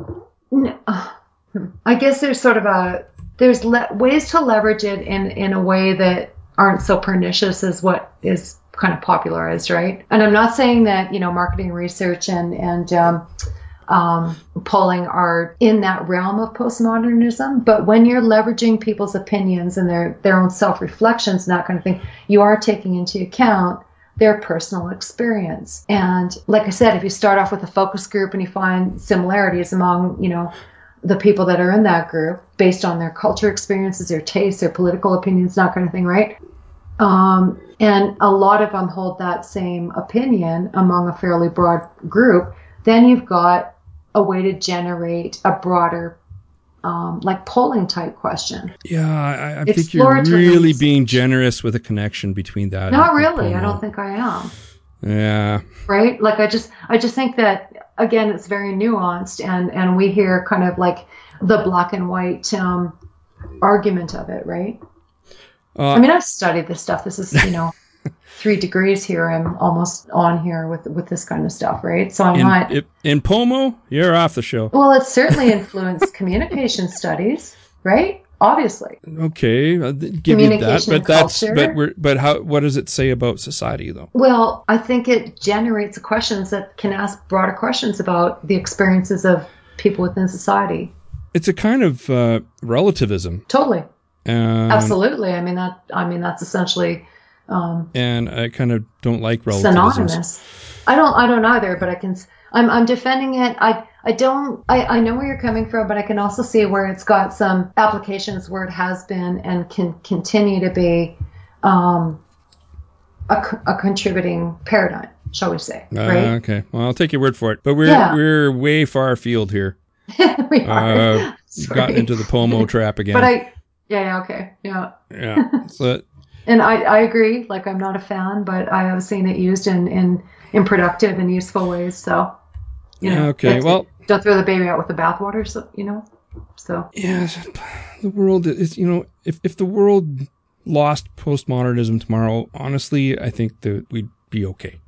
No, uh, I guess there's sort of a there's le- ways to leverage it in in a way that aren't so pernicious as what is kind of popularized, right? And I'm not saying that, you know, marketing research and and um, um, polling are in that realm of postmodernism, but when you're leveraging people's opinions and their their own self-reflections and that kind of thing, you are taking into account their personal experience. And like I said, if you start off with a focus group and you find similarities among, you know, the people that are in that group based on their culture experiences, their tastes, their political opinions, that kind of thing, right? Um, and a lot of them hold that same opinion among a fairly broad group. Then you've got a way to generate a broader, um, like polling type question. Yeah, I, I think you're Exploratory really research. being generous with a connection between that. Not and- and really. I Pomo. don't think I am. Yeah. Right? Like I just I just think that again it's very nuanced and and we hear kind of like the black and white um argument of it, right? Uh, I mean, I've studied this stuff. This is, you know, three degrees here. I'm almost on here with with this kind of stuff, right? So I'm in, not in, in Pomo, you're off the show. well, it's certainly influenced communication studies, right? Obviously. Okay, I'll give you that, Communication but and that's culture. but we're but how what does it say about society though? Well, I think it generates questions that can ask broader questions about the experiences of people within society. It's a kind of uh, relativism. Totally. Um, Absolutely. I mean that. I mean that's essentially um, And I kind of don't like relativisms. synonymous. I don't. I don't either. But I can. I'm. I'm defending it. I. I don't. I. I know where you're coming from, but I can also see where it's got some applications where it has been and can continue to be um, a, co- a contributing paradigm, shall we say? Uh, Right. Okay, well I'll take your word for it. But we're Yeah. we're way far afield here. we are. Uh, Sorry. gotten into the Pomo trap again. But I. Yeah. Yeah. Okay. Yeah. yeah. So And I, I agree. Like, I'm not a fan, but I have seen it used in, in, in productive and useful ways. So, you know, Okay, it's- well- don't throw the baby out with the bathwater. So, you know, so yeah, the world is, you know, if if the world lost postmodernism tomorrow, honestly, I think that we'd be okay.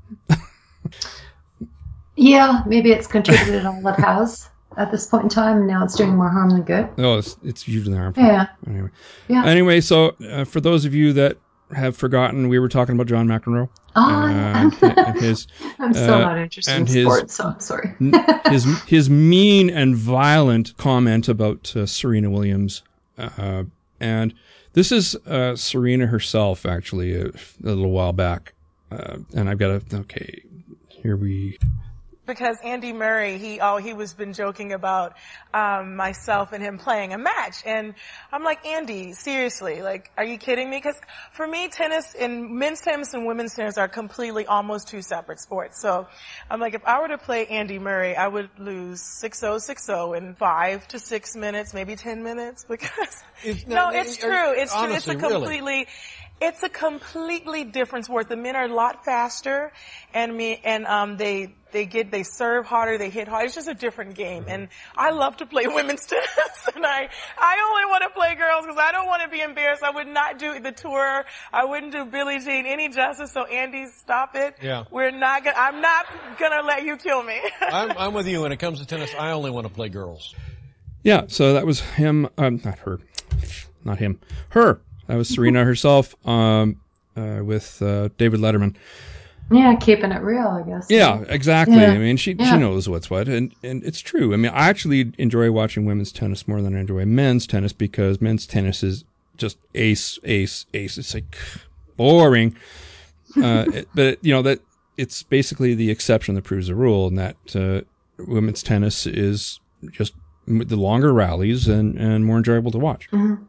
yeah, maybe it's contributed all it has at this point in time. And now it's doing more harm than good. Oh, it's, it's usually harmful. Yeah. Anyway, Yeah. anyway, so uh, for those of you that have forgotten, we were talking about John McEnroe. Oh, and, and his I'm so uh, not interested in and his- sports, so I'm sorry. his his mean and violent comment about uh, Serena Williams, uh, and this is uh, Serena herself actually a, a little while back, uh, and I've got a okay. Here we. Because Andy Murray, he oh he was been joking about um, myself and him playing a match, and I'm like, Andy, seriously, like, are you kidding me? Because for me, tennis and men's tennis and women's tennis are completely almost two separate sports. So I'm like, if I were to play Andy Murray, I would lose six oh, six oh in five to six minutes, maybe ten minutes. Because It's- no, no, it's are- true. It's true. honestly, It's a really. completely. It's a completely different sport. The men are a lot faster, and me and um they they get they serve harder, they hit hard. It's just a different game, and I love to play women's tennis, and I I only want to play girls because I don't want to be embarrassed. I would not do the tour. I wouldn't do Billie Jean any justice. So Andy, stop it. Yeah. We're not gonna. I'm not gonna let you kill me. I'm, I'm with you when it comes to tennis. I only want to play girls. Yeah, so that was him. Um, not her, not him. Her. That was Serena herself. Um, uh, with uh, David Letterman. Yeah, keeping it real, I guess. Yeah, exactly. Yeah. I mean, she Yeah. she knows what's what, and and it's true. I mean, I actually enjoy watching women's tennis more than I enjoy men's tennis because men's tennis is just ace, ace, ace. It's like boring. uh, it, but you know that it's basically the exception that proves the rule, and that uh, women's tennis is just the longer rallies and, and more enjoyable to watch. Mm-hmm.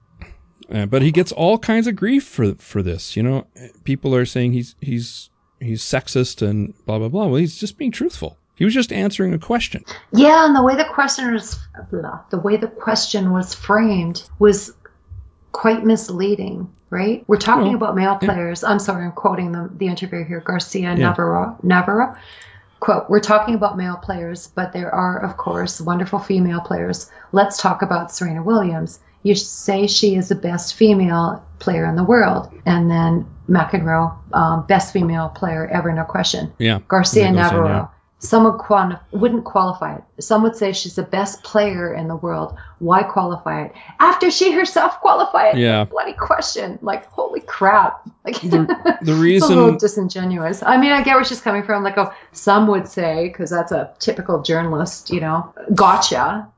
Uh, but he gets all kinds of grief for for this. You know, people are saying he's he's he's sexist and blah blah blah. Well, he's just being truthful. He was just answering a question. Yeah, and the way the question was the way the question was framed was quite misleading. Right? We're talking well, about male players. Yeah. I'm sorry, I'm quoting the the interview here. Garcia yeah. Navarro Navarro. Quote, we're talking about male players, but there are, of course, wonderful female players. Let's talk about Serena Williams. You say she is the best female player in the world. And then McEnroe, um, best female player ever, no question. Yeah. Garcia Navarro. In, yeah. Some would quanti- wouldn't qualify it. Some would say she's the best player in the world. Why qualify it? After she herself qualified it? Yeah. Bloody question. Like, holy crap. Like, the, the reason... it's a little disingenuous. I mean, I get where she's coming from. Like, oh, some would say, because that's a typical journalist, you know, gotcha.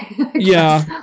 Yeah.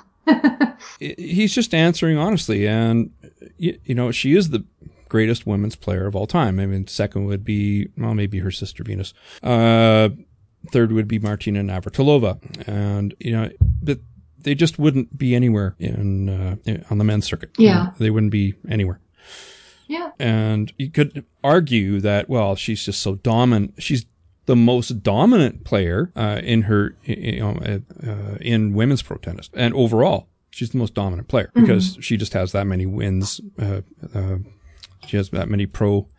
He's just answering honestly. And, you, you know, she is the greatest women's player of all time. I mean, second would be, well, maybe her sister Venus. Uh, third would be Martina Navratilova. And, you know, but they just wouldn't be anywhere in, uh, on the men's circuit. Yeah. You know, they wouldn't be anywhere. Yeah. And you could argue that, well, she's just so dominant. She's the most dominant player, uh, in her, you know, uh, in women's pro tennis. And overall, she's the most dominant player because mm-hmm. she just has that many wins, uh, uh, She has that many pro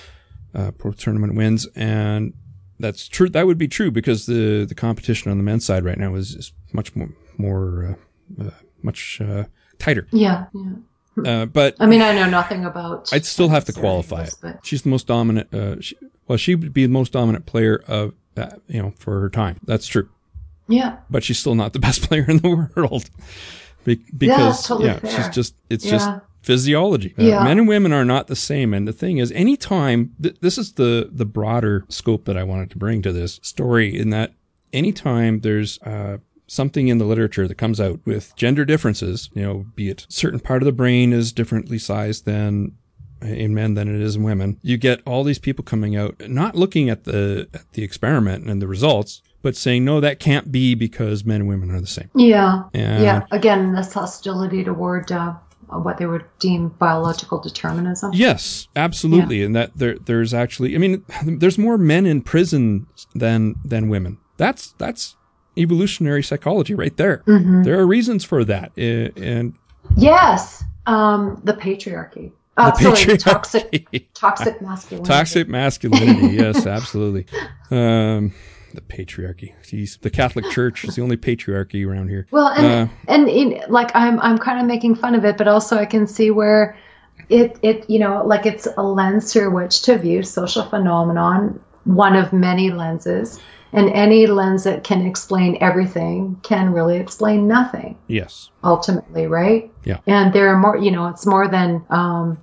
uh, pro tournament wins, and that's true. That would be true because the, the competition on the men's side right now is, is much more more uh, uh, much uh, tighter. Yeah, yeah. Uh, but I mean, I know nothing about. I'd still have to qualify it. But. She's the most dominant. Uh, she, well, she would be the most dominant player of uh, you know for her time. That's true. Yeah. But she's still not the best player in the world be- because yeah, that's totally yeah, fair. she's just it's yeah. just. Physiology. Uh, yeah. Men and women are not the same. And the thing is, anytime, th- this is the, the broader scope that I wanted to bring to this story, in that anytime there's uh, something in the literature that comes out with gender differences, you know, be it certain part of the brain is differently sized than in men than it is in women, you get all these people coming out, not looking at the at the experiment and the results, but saying, no, that can't be because men and women are the same. Yeah. And yeah. Again, this hostility toward uh, what they would deem biological determinism. Yes, absolutely. Yeah. And that there, there's actually, I mean, there's more men in prison than, than women. That's, that's evolutionary psychology right there. Mm-hmm. There are reasons for that. And yes, um, the patriarchy. Uh, the sorry, patriarchy. toxic, toxic masculinity. Toxic masculinity. Yes, absolutely. Um, The patriarchy. Jeez, the Catholic Church is the only patriarchy around here. Well, and uh, and in, like I'm I'm kind of making fun of it, but also I can see where it it you know like it's a lens through which to view social phenomenon, one of many lenses, and any lens that can explain everything can really explain nothing. Yes. Ultimately, right? Yeah. And there are more. You know, it's more than. Um,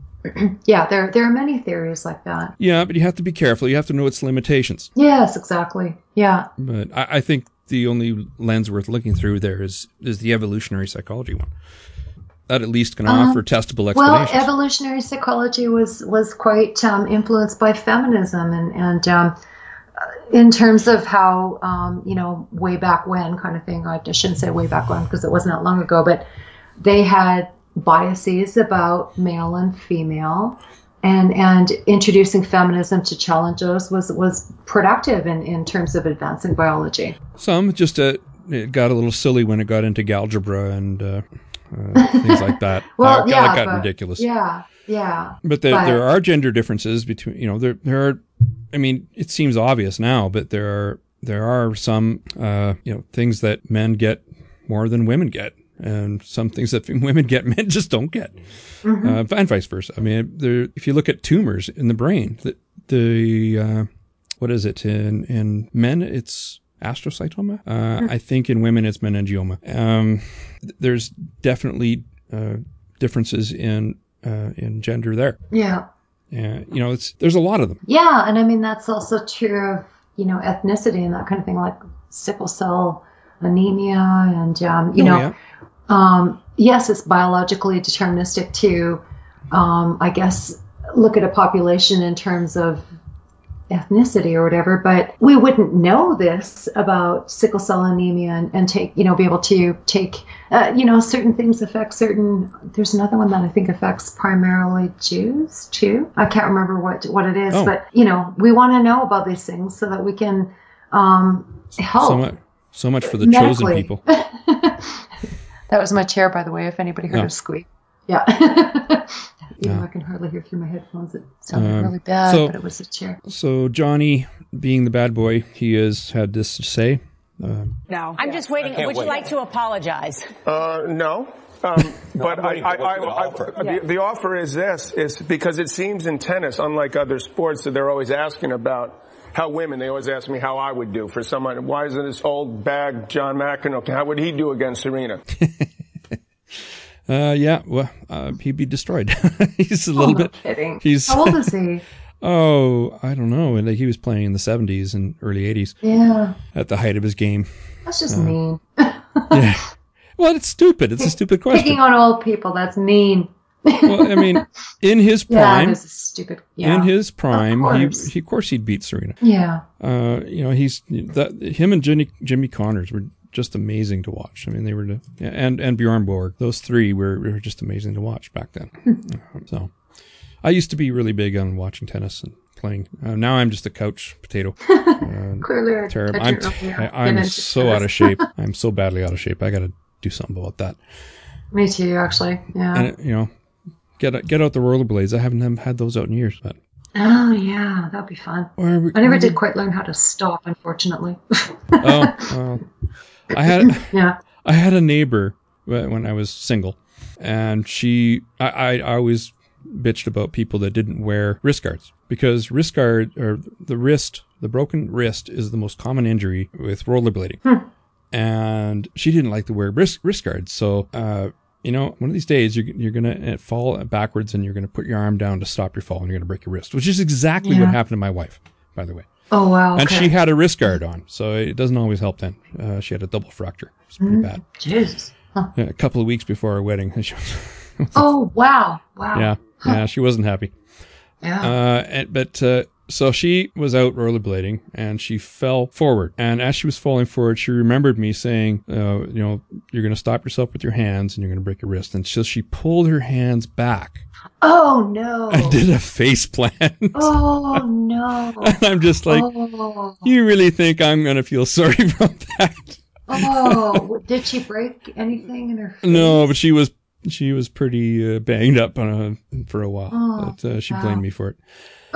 yeah, there there are many theories like that. Yeah, but you have to be careful. You have to know its limitations. Yes, exactly. Yeah. But I, I think the only lens worth looking through there is is the evolutionary psychology one. That at least can um, offer testable explanations. Well, evolutionary psychology was was quite um, influenced by feminism, and and um, in terms of how um, you know way back when kind of thing. I shouldn't say way back when because it wasn't that long ago, but they had biases about male and female, and and introducing feminism to challenge those was was productive in, in terms of advancing biology. Some just uh, it got a little silly when it got into algebra and uh, uh, things like that. well, uh, yeah, it got but, ridiculous. Yeah, yeah. But, the, but there are gender differences between. You know, there there are. I mean, it seems obvious now, but there are there are some uh, you know things that men get more than women get. And some things that women get, men just don't get, mm-hmm. uh, and vice versa. I mean, there, if you look at tumors in the brain, the, the uh, what is it in in men? It's astrocytoma. Uh, mm-hmm. I think in women it's meningioma. Um, there's definitely uh, differences in uh, in gender there. Yeah. Yeah. You know, it's there's a lot of them. Yeah, and I mean that's also true of you know ethnicity and that kind of thing, like sickle cell anemia, and um, you oh, know. Yeah. Um, yes, it's biologically deterministic too. Um, I guess look at a population in terms of ethnicity or whatever, but we wouldn't know this about sickle cell anemia and, and take, you know, be able to take, uh, you know, certain things affect certain, there's another one that I think affects primarily Jews too. I can't remember what, what it is, Oh. but, you know, we want to know about these things so that we can um, help. So much, so much for the chosen medically. people. That was my chair, by the way, if anybody heard Oh. a squeak. Yeah. Even though I can hardly hear through my headphones, it sounded Um, really bad, so- but it was a chair. So Johnny, being the bad boy, he has had this to say. Um, No. I'm just waiting. can't Would you wait. like to apologize? Uh, no. Um, but I'm I, waiting I, for what I, you're gonna I, offer. I- the, the offer is this, is because it seems in tennis, unlike other sports, that they're always asking about how women, they always ask me how I would do for someone. Why isn't this old bag John McEnroe, how would he do against Serena? uh, yeah, well, uh, he'd be destroyed. He's a little Oh, no bit. kidding. He's How old is he? oh, I don't know. Like he was playing in the seventies and early eighties Yeah, at the height of his game. that's just mean. Yeah. Well, it's stupid. It's a stupid Picking question. on old people, that's mean. Well, I mean, in his Yeah, prime, this is stupid. Yeah. in his prime, Of he, course. he, of course, he'd beat Serena. Yeah. Uh, you know, he's that him and Jimmy, Jimmy Connors were just amazing to watch. I mean, they were the, and and Bjorn Borg. Those three were, were just amazing to watch back then. Um, so, I used to be really big on watching tennis and playing. Uh, now I'm just a couch potato. Uh, Clearly, I terrible. I I'm don't know. I, I'm Get into so tennis. out of shape. I'm so badly out of shape. I got to do something about that. Me too, actually. Yeah. And it, you know, get get out the rollerblades. I haven't had those out in years, but. Oh, yeah, that'd be fun. Where we- I never where did we- quite learn how to stop, unfortunately. Oh, well, I had Yeah. I had a neighbor when I was single, and she I, I always bitched about people that didn't wear wrist guards because wrist guard or the wrist, the broken wrist is the most common injury with rollerblading, Hmm. and she didn't like to wear wrist wrist guards. So, uh, you know, one of these days you're you're gonna fall backwards and you're gonna put your arm down to stop your fall, and you're gonna break your wrist, which is exactly Yeah. what happened to my wife, by the way. Oh, wow. And okay. she had a wrist guard on, so it doesn't always help then. Uh, she had a double fracture. It's pretty bad. Jesus. Huh. Yeah, a couple of weeks before our wedding. She was- Oh, wow. Wow. yeah, yeah, she wasn't happy. Yeah. Uh, and, but uh, so she was out rollerblading, and she fell forward. And as she was falling forward, she remembered me saying, uh, you know, you're going to stop yourself with your hands, and you're going to break your wrist. And so she pulled her hands back Oh, no. and did a face plant. Oh, no. And I'm just like, oh. you really think I'm going to feel sorry about that? Oh, did she break anything in her face? No, but she was she was pretty uh, banged up on a, for a while. Oh, but uh, she wow. blamed me for it.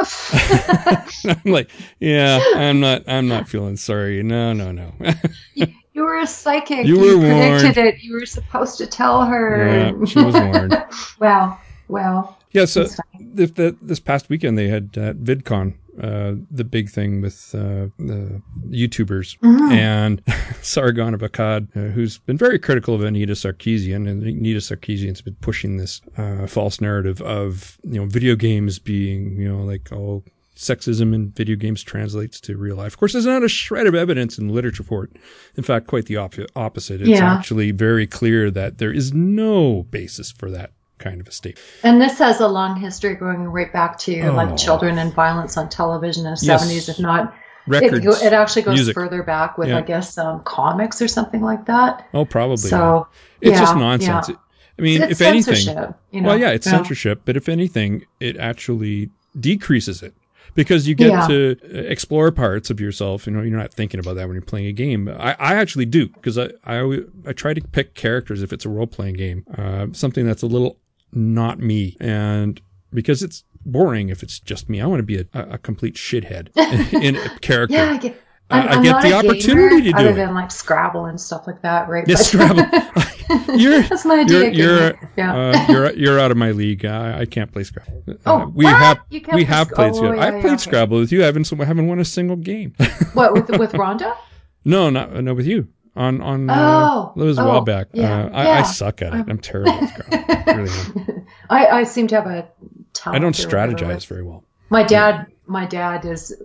I'm like, yeah, I'm not I'm not feeling sorry. No, no, no. You were a psychic. You were predicted warned. it. You were supposed to tell her. Yeah, she was warned. Wow. Wow. Yeah, so That's fine. if the, this past weekend they had uh, VidCon, uh, the big thing with uh, the YouTubers, Mhm. and Sargon of Akkad, uh, who's been very critical of Anita Sarkeesian, and Anita Sarkeesian's been pushing this uh, false narrative of, you know, video games being, you know, like all sexism in video games translates to real life. Of course, there's not a shred of evidence in the literature for it. In fact, quite the op- opposite. It's Yeah. actually very clear that there is no basis for that kind of a statement. And this has a long history going right back to Oh. like children and violence on television in the Yes. seventies, if not. Records, it, go, it actually goes music. further back with, Yeah. I guess, um, comics or something like that. Oh, probably. So, yeah. It's yeah, just nonsense. yeah. I mean, It's if anything, censorship, you know, well, yeah, it's yeah. censorship, but if anything, it actually decreases it because you get Yeah. to explore parts of yourself. You know, you're not thinking about that when you're playing a game. I, I actually do because I, I, always, I try to pick characters if it's a role playing game, uh, something that's a little not me. And because it's boring if it's just me, I want to be a, a complete shithead in a character. Yeah, I get, I- I'm, I I'm get not the a opportunity gamer, to do other it. than like Scrabble and stuff like that, right? Yes, But- Scrabble. You're, That's my you're, idea. you're, gamer. Yeah. uh, you're, you're out of my league. I, I can't play Scrabble. Uh, Oh, we what? have, You can't we play have Sc- played oh, Scrabble. yeah, I've yeah, played okay. Scrabble with you. I haven't, I haven't won a single game. What with with Rhonda? no, not, no, with you. On, on, Oh, uh, that was a oh, while back. yeah, uh, I, yeah. I suck at it. I'm terrible at Scrabble. I really am. I, I seem to have a talent. I don't or whatever strategize with- very well. My dad, my dad is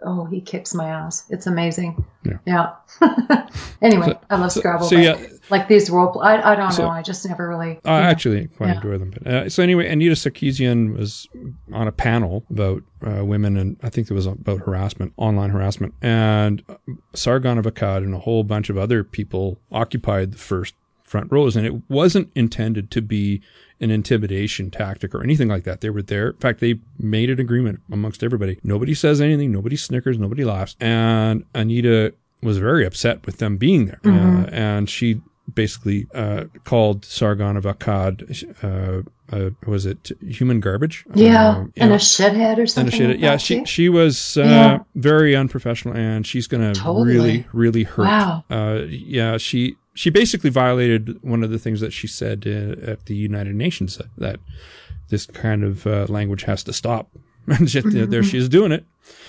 oh, he kicks my ass. It's amazing. Yeah. Yeah. Anyway, So- I love so- Scrabble. so but yeah. like these role, I, I don't So- know. I just never really. I you know. actually quite Yeah. enjoy them. But, uh, so anyway, Anita Sarkeesian was on a panel about uh, women, and I think it was about harassment, online harassment. And Sargon of Akkad and a whole bunch of other people occupied the first front rows. And it wasn't intended to be an intimidation tactic or anything like that. They were there. In fact, they made an agreement amongst everybody. Nobody says anything. Nobody snickers. Nobody laughs. And Anita was very upset with them being there. Mm-hmm. Uh, and she basically uh, called Sargon of Akkad, uh, uh, was it human garbage? Yeah, Uh, and yeah. a shithead or And something. a shit. like Yeah, that, she too? she was uh, Yeah. very unprofessional, and she's going to Totally. really, really hurt. Wow. Uh, yeah, she she basically violated one of the things that she said uh, at the United Nations, that, that this kind of uh, language has to stop. And she- Mm-hmm. there she is doing it.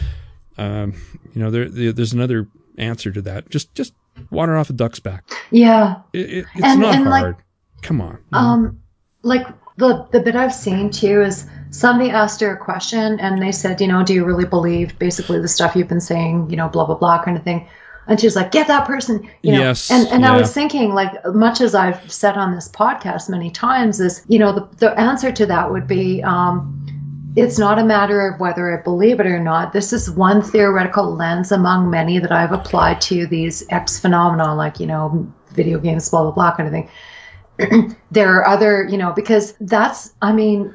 Um, you know, there, there there's another answer to that. Just just water off a duck's back. Yeah. It, it, it's And- not and, like, hard. Come on. you know? Um, like the the bit I've seen too is somebody asked her a question and they said, you know, do you really believe basically the stuff you've been saying, you know, blah blah blah kind of thing. And she's like, get that person, you know. Yes, and and I yeah. was thinking, like, much as I've said on this podcast many times, is, you know, the the answer to that would be, um, it's not a matter of whether I believe it or not. This is one theoretical lens among many that I've applied to these X phenomena, like, you know, video games, blah blah blah kind of thing. There are other, you know, because that's, I mean,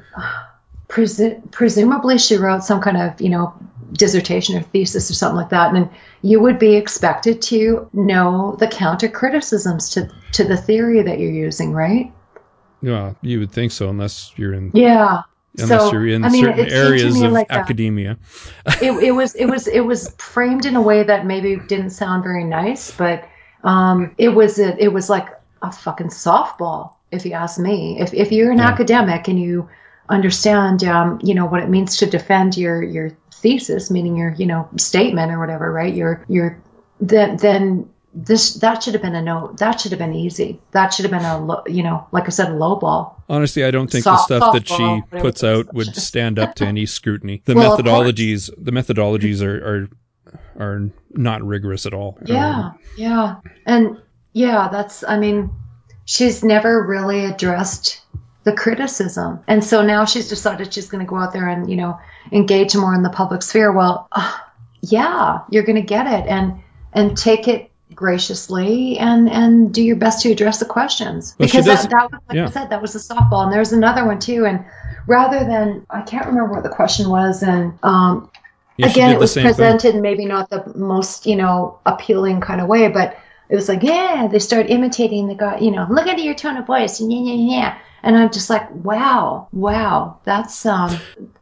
presu- presumably she wrote some kind of, you know, dissertation or thesis or something like that, and you would be expected to know the counter criticisms to to the theory that you're using, right? Well, you would think so, unless you're in Yeah. unless So, you're in I mean, certain it seemed to areas me of like a- academia. it, it was it was it was framed in a way that maybe didn't sound very nice, but um, it was a, it was like a fucking softball, if you ask me. If if you're an Yeah. academic and you understand, um, you know, what it means to defend your your thesis, meaning your, you know, statement or whatever, right? Your your then then this that should have been a no. That should have been easy. That should have been a lo- you know, like I said, a low ball. Honestly, I don't think Soft- the stuff that she softball, whatever puts it is. out would stand up to any scrutiny. The Well, of methodologies, the methodologies are, are are not rigorous at all. Yeah, Um, yeah. And yeah, that's, I mean, she's never really addressed the criticism. And so now she's decided she's going to go out there and, you know, engage more in the public sphere. Well, uh, yeah, you're going to get it, and and take it graciously and and do your best to address the questions. Well, she Because does- that, that was, like yeah. I said, that was a softball. And there's another one too. And rather than, I can't remember what the question was. And um, Yeah, she again, did it the was same thing. presented in maybe not the most, you know, appealing kind of way, but it was like, yeah, they start imitating the guy, you know, look at your tone of voice, and yeah, yeah, yeah. And I'm just like, wow, wow, that's, um,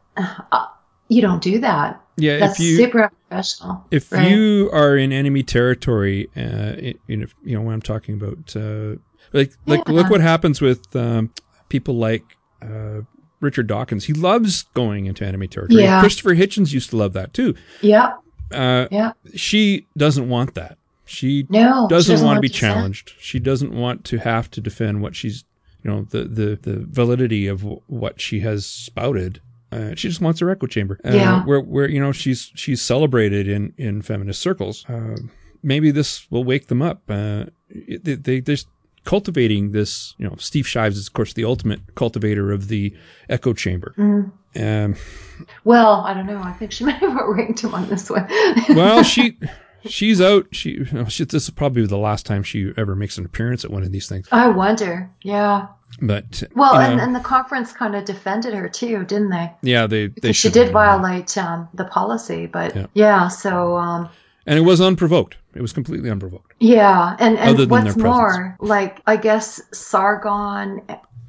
uh, you don't do that. Yeah, That's if you super unprofessional. if right? you are in enemy territory, uh, it, you know, you know what I'm talking about. Uh, like like Yeah. look what happens with um, people like uh, Richard Dawkins. He loves going into enemy territory. Yeah. Christopher Hitchens used to love that too. Yeah, Uh, yeah. She doesn't want that. She No, she doesn't, doesn't want to want be to defend. challenged. She doesn't want to have to defend what she's, you know, the the, the validity of w- what she has spouted. Uh, she just wants her echo chamber. Uh, Yeah. Where where you know she's she's celebrated in in feminist circles. Uh, maybe this will wake them up. Uh, they, they they're cultivating this. You know, Steve Shives is of course the ultimate cultivator of the echo chamber. Mm. Um, Well, I don't know. I think she might have outranked him on this one. well, she she's out. She, you know, she this is probably the last time she ever makes an appearance at one of these things. I wonder. Yeah. But Well, uh, and, and the conference kind of defended her too, didn't they? yeah, they they Because she should did have. violate um, the policy, but Yeah. yeah, so um, And it was unprovoked. It was completely unprovoked. yeah, and and Other than what's their more, like I guess Sargon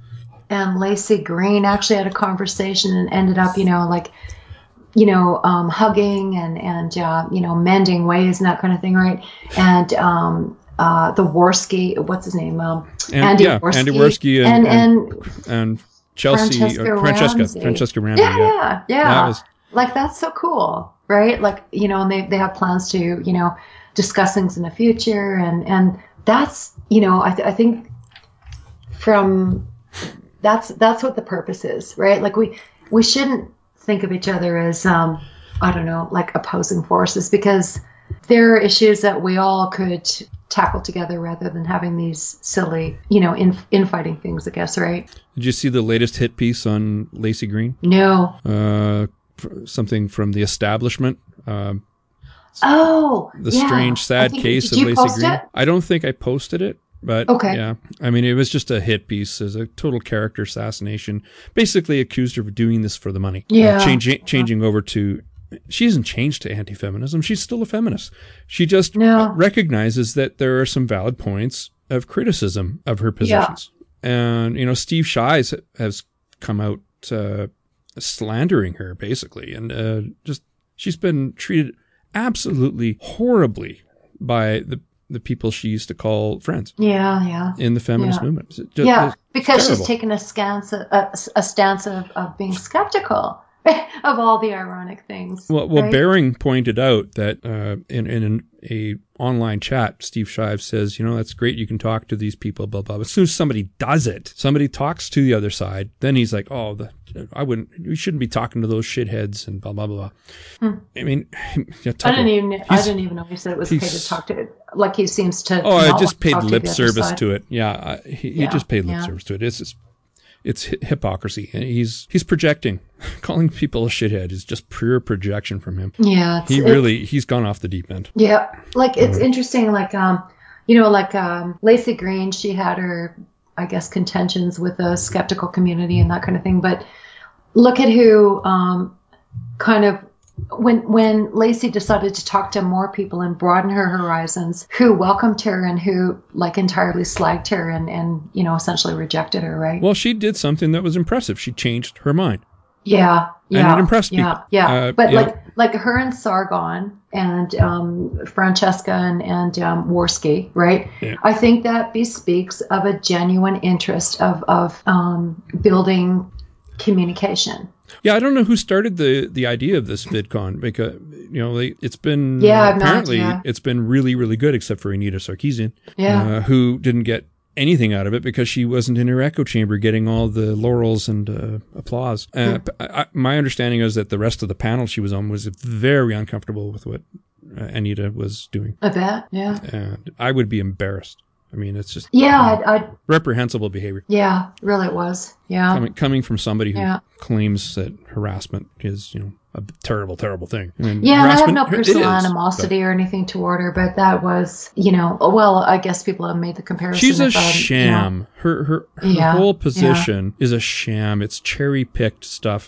and Lacey Green actually had a conversation and ended up, you know, like, you know, um, hugging and and uh, you know, mending ways and that kind of thing, right? And um, uh, the Worski, what's his name? Um, And, Andy yeah, Worski, Andy Worski and and, and, and and Chelsea Francesca or Francesca Ramsey. Francesca Ramsey. Yeah, yeah, yeah. That was Like, that's so cool, right? Like, you know, and they, they have plans to, you know, discuss things in the future. And, and that's, you know, I, th- I think from, that's, that's what the purpose is, right? Like we, we shouldn't think of each other as, um, I don't know, like opposing forces, because there are issues that we all could tackle together rather than having these silly, you know, in, infighting things, I guess, right? Did you see the latest hit piece on Lacey Green? No. Uh, something from The Establishment. Um, oh, The yeah. Strange, Sad think, Case did of you Lacey post Green. It? I don't think I posted it, but okay. yeah. I mean, it was just a hit piece as a total character assassination. Basically accused her of doing this for the money. Yeah. Uh, changing, changing over to... She hasn't changed to anti-feminism. She's still a feminist. She just no. recognizes that there are some valid points of criticism of her positions. Yeah. And, you know, Steve Shives has come out uh, slandering her, basically. And uh, just, she's been treated absolutely horribly by the the people she used to call friends. Yeah, yeah. In the feminist yeah. movement. Just, yeah, because terrible. She's taken a stance, a, a stance of, of being skeptical of all the ironic things. Well, well, right? Bering pointed out that uh, in in an, a online chat, Steve Shives says, you know, that's great. You can talk to these people, blah blah. But as soon as somebody does it, somebody talks to the other side, then he's like, oh, the, I wouldn't. We shouldn't be talking to those shitheads and blah blah blah. Hmm. I mean, yeah, I didn't even. I didn't even know he said it was okay to talk to. Like he seems to. Oh, I just to paid lip to service side. to it. Yeah, I, he, yeah, he just paid lip yeah. service to it. It's just, it's hypocrisy. He's he's projecting. Calling people a shithead is just pure projection from him. Yeah, he really he's gone off the deep end. Yeah, like it's mm-hmm. interesting. Like um, you know, like um, Lacey Green, she had her, I guess, contentions with the skeptical community and that kind of thing. But look at who um, kind of. When when Lacey decided to talk to more people and broaden her horizons, who welcomed her and who like entirely slagged her and, and you know essentially rejected her, right? Well, she did something that was impressive. She changed her mind. Yeah, yeah, and it impressed yeah, people. Yeah, uh, but like know. like her and Sargon and um, Francesca and and um, Worski, right? Yeah. I think that bespeaks of a genuine interest of of um, building communication. Yeah, I don't know who started the, the idea of this VidCon because you know they, it's been yeah, uh, apparently not, yeah. it's been really really good except for Anita Sarkeesian, yeah, uh, who didn't get anything out of it because she wasn't in her echo chamber getting all the laurels and uh, applause. Uh, mm. I, I, my understanding is that the rest of the panel she was on was very uncomfortable with what uh, Anita was doing. I bet, yeah, and I would be embarrassed. I mean, it's just yeah, you know, I'd, I'd, reprehensible behavior. Yeah, really it was. Yeah, coming, coming from somebody who yeah. claims that harassment is, you know, a terrible, terrible thing. I mean, yeah, and I have no personal is, animosity but, or anything toward her, but that was, you know, well, I guess people have made the comparison. She's a if, um, sham. You know, her her, her yeah, whole position yeah. is a sham. It's cherry picked stuff.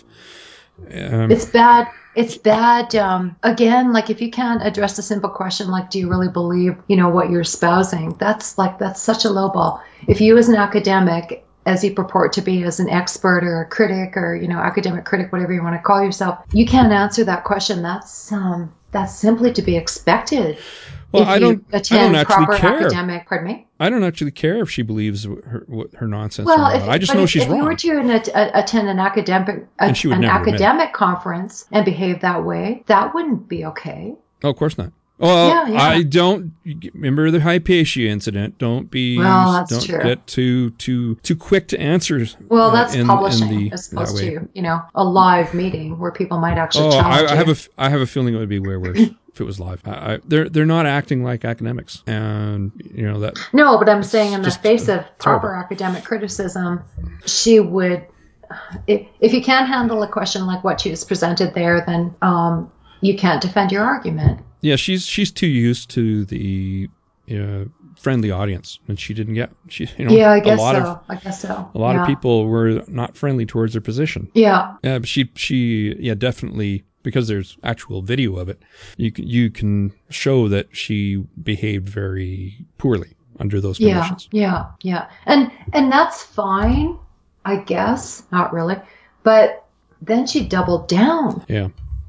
Um, it's bad. It's bad. Um, again, like if you can't address a simple question like, do you really believe, you know, what you're espousing? That's like, that's such a low ball. If you as an academic, as you purport to be as an expert or a critic or, you know, academic critic, whatever you want to call yourself, you can't answer that question. That's, um, that's simply to be expected. Well, if I don't, you attend I don't actually proper care. Academic, pardon me? I don't actually care if she believes her her nonsense well, or not. if, I just know if, she's if wrong. If you were to an, attend an academic a, and she would an never academic conference and behave that way, that wouldn't be okay. Oh, of course not. Well, yeah, yeah. I don't remember the Hypatia incident. Don't be well, that's don't true. get too too too quick to answer. Well, that's uh, in, publishing in the, as opposed to, you know, a live meeting where people might actually oh, challenge I, I have you. a I have a feeling it would be way worse if it was live. I, I, they're they're not acting like academics, and you know that. No, but I'm saying in the just face of proper terrible. academic criticism, she would. If if you can't handle a question like what she was presented there, then um, you can't defend your argument. Yeah, she's she's too used to the uh, friendly audience, and she didn't get. She, you know, yeah, I guess a lot so. Of, I guess so. A lot yeah. of people were not friendly towards her position. Yeah. Yeah, but she she yeah definitely, because there's actual video of it. You can you can show that she behaved very poorly under those conditions. Yeah, yeah, yeah, and and that's fine, I guess. Not really, but then she doubled down. Yeah.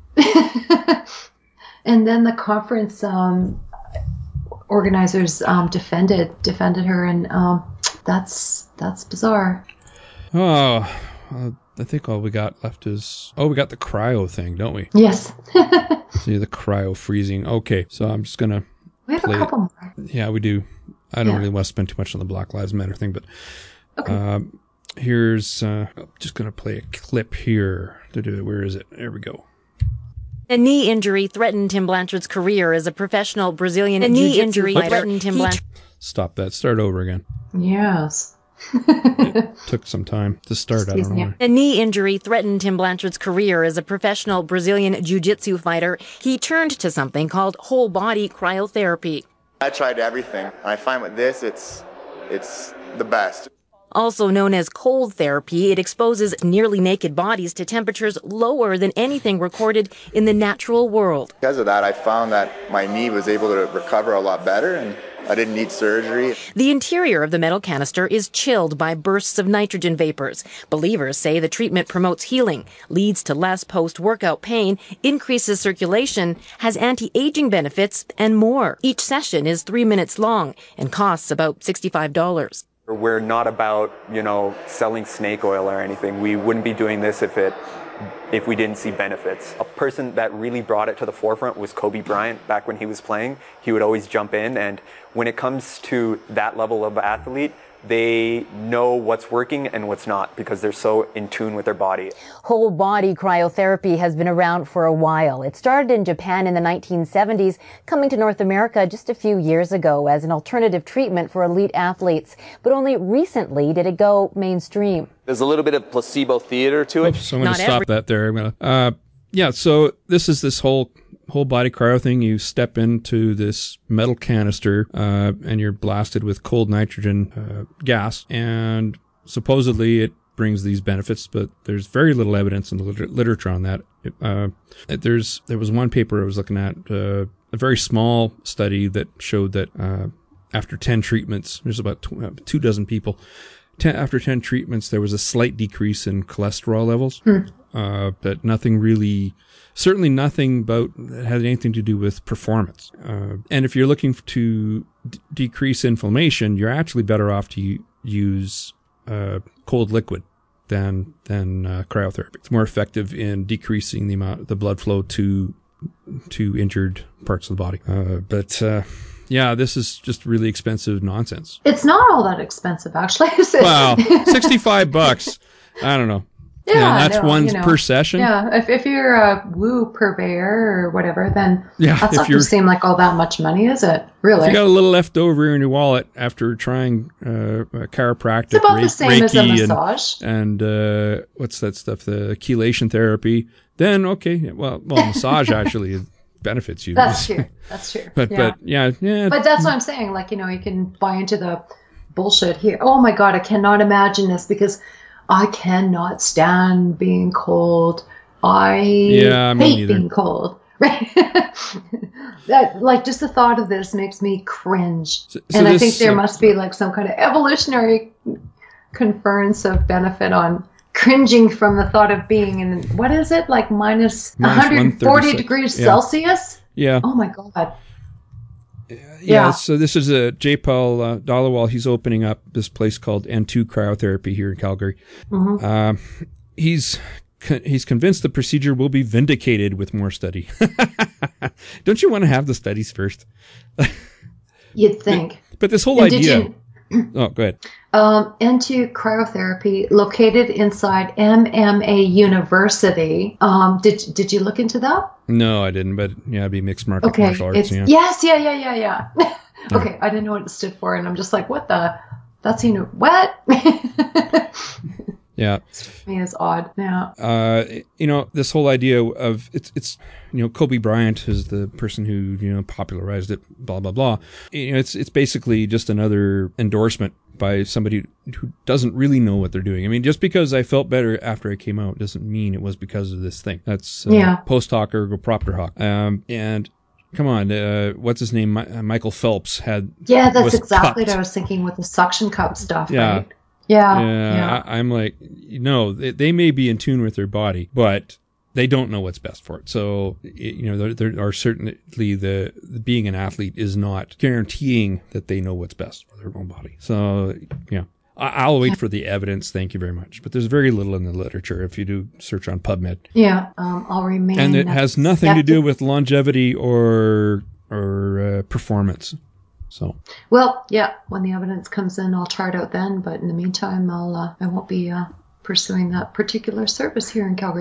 And then the conference um, organizers um, defended defended her, and um, that's that's bizarre. Oh, uh, I think all we got left is oh, we got the cryo thing, don't we? Yes. See the cryo freezing. Okay, so I'm just gonna. We have play a couple it. more. Yeah, we do. I don't yeah. really want to spend too much on the Black Lives Matter thing, but okay. um, here's uh, I'm just gonna play a clip here to do it. Where is it? There we go. A knee injury threatened Tim Blanchard's career as a professional Brazilian a knee injury fighter. threatened Tim Blanchard. Stop that. Start over again. Yes. Took some time to start. I don't know. A knee injury threatened Tim Blanchard's career as a professional Brazilian jiu-jitsu fighter. He turned to something called whole body cryotherapy. I tried everything. I find with this, it's it's the best. Also known as cold therapy, it exposes nearly naked bodies to temperatures lower than anything recorded in the natural world. Because of that, I found that my knee was able to recover a lot better, and I didn't need surgery. The interior of the metal canister is chilled by bursts of nitrogen vapors. Believers say the treatment promotes healing, leads to less post-workout pain, increases circulation, has anti-aging benefits, and more. Each session is three minutes long and costs about sixty-five dollars. We're not about, you know, selling snake oil or anything. We wouldn't be doing this if it if we didn't see benefits. A person that really brought it to the forefront was Kobe Bryant. Back when he was playing, he would always jump in, and when it comes to that level of athlete, they know what's working and what's not because they're so in tune with their body. Whole body cryotherapy has been around for a while. It started in Japan in the nineteen seventies, coming to North America just a few years ago as an alternative treatment for elite athletes. But only recently did it go mainstream. There's a little bit of placebo theater to it. Oops, I'm going to stop every- that there. I'm gonna, uh, yeah, so this is this whole whole body cryo thing. You step into this metal canister uh, and you're blasted with cold nitrogen uh, gas, and supposedly it brings these benefits, but there's very little evidence in the liter- literature on that. Uh, there's there was one paper I was looking at, uh, a very small study that showed that uh, after ten treatments, there's about tw- uh, two dozen people. Ten, after ten treatments, there was a slight decrease in cholesterol levels, Hmm. uh, but nothing really, certainly nothing about that had anything to do with performance. Uh, and if you're looking to d- decrease inflammation, you're actually better off to u- use uh, cold liquid than than uh, cryotherapy. It's more effective in decreasing the amount, the blood flow to to injured parts of the body. Uh, but uh, yeah, this is just really expensive nonsense. It's not all that expensive, actually. Is it? Wow, sixty-five bucks. I don't know. Yeah, yeah that's no, one you know, per session. Yeah, if if you're a woo purveyor or whatever, then Yeah, that's if not going you're- to seem like all that much money, is it? Really? If you got a little left over in your wallet after trying uh, a chiropractic, It's about Re- the same as a Reiki, massage. and, and uh, what's that stuff? The chelation therapy. Then okay, well, well, massage actually benefits you. That's true. That's true. But yeah. but yeah yeah. But that's what I'm saying. Like, you know, you can buy into the bullshit here. Oh my God, I cannot imagine this because I cannot stand being cold. I Yeah, me hate neither. being cold. Right? That, like, just the thought of this makes me cringe. So- so and I this- think there so- must be like some kind of evolutionary conference of benefit on cringing from the thought of being in, what is it, like minus Minus one hundred forty one thirty-six. degrees Yeah. Celsius? Yeah. Oh my God. Yeah, Yeah. so this is a J. Paul uh, Dollawall. He's opening up this place called N two Cryotherapy here in Calgary. Mhm. Um, he's con- he's convinced the procedure will be vindicated with more study. Don't you want to have the studies first? You'd think. But this whole And did idea. you- Oh, go ahead. Um, N two Cryotherapy, located inside M M A University. Um, did did you look into that? No, I didn't. But yeah, it'd be mixed martial Okay, martial arts. it's Yeah. yes, yeah, yeah, yeah, yeah. Okay, I didn't know what it stood for, and I'm just like, what the? That's you know what? Yeah. I mean, it's odd. Yeah. Uh, you know, this whole idea of it's, it's, you know, Kobe Bryant is the person who, you know, popularized it, blah, blah, blah. You know, it's, it's basically just another endorsement by somebody who doesn't really know what they're doing. I mean, just because I felt better after I came out doesn't mean it was because of this thing. That's uh, Yeah. post hoc ergo propter hoc. Um, and come on, uh, what's his name? Mi- uh, Michael Phelps had, Yeah, that's was exactly cut. what I was thinking with the suction cup stuff, Yeah. right? Yeah. Yeah, Yeah. I, I'm like, no, they, they may be in tune with their body, but they don't know what's best for it. So, it, you know, there, there are certainly the, the being an athlete is not guaranteeing that they know what's best for their own body. So, yeah, I, I'll wait for the evidence. Thank you very much. But there's very little in the literature if you do search on PubMed, Yeah. Um, I'll remain. and it has nothing to do skeptic- with longevity or or uh, performance. So. Well, yeah. When the evidence comes in, I'll try it out then. But in the meantime, I'll uh, I won't be uh, pursuing that particular service here in Calgary.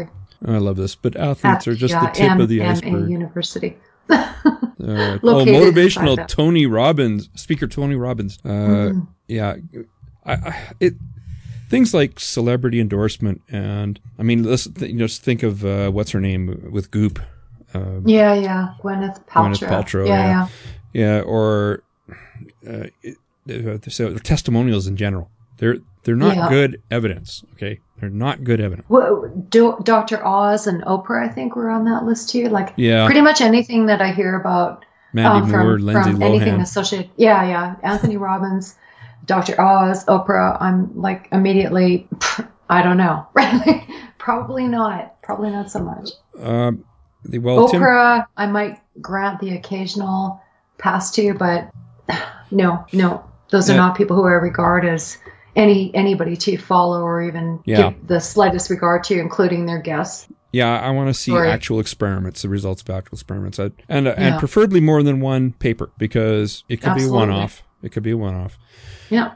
I love this, but athletes At- are just yeah, the tip M- of the M A iceberg. University. Uh, oh, Located motivational inside that. Tony Robbins, speaker Tony Robbins. Uh, Mhm. Yeah, I, I, it things like celebrity endorsement, and I mean, let's th- you know, just think of uh, what's her name with Goop. Um, Yeah, yeah. Gwyneth Paltrow. Gwyneth Paltrow. Yeah, Yeah, yeah. yeah, or uh, it, uh, so testimonials in general. They're they're not Yeah. good evidence. Okay, they're not good evidence. Well, do, Doctor Oz and Oprah, I think, were on that list too. Like, Yeah. pretty much anything that I hear about Mandy um, from, Moore, Lindsay from anything Lohan. associated. Yeah, yeah. Anthony Robbins, Doctor Oz, Oprah. I'm like immediately, I don't know. Right? Probably not. Probably not so much. Um, the, well, Tim, Oprah, I might grant the occasional pass to, but no, no. Those are Yeah. not people who I regard as any anybody to follow or even Yeah. give the slightest regard to, including their guests. yeah, I want to see Or- actual experiments, the results of actual experiments, I, and uh, Yeah. and preferably more than one paper, because it could Absolutely. be a one-off. It could be a one-off. Yeah.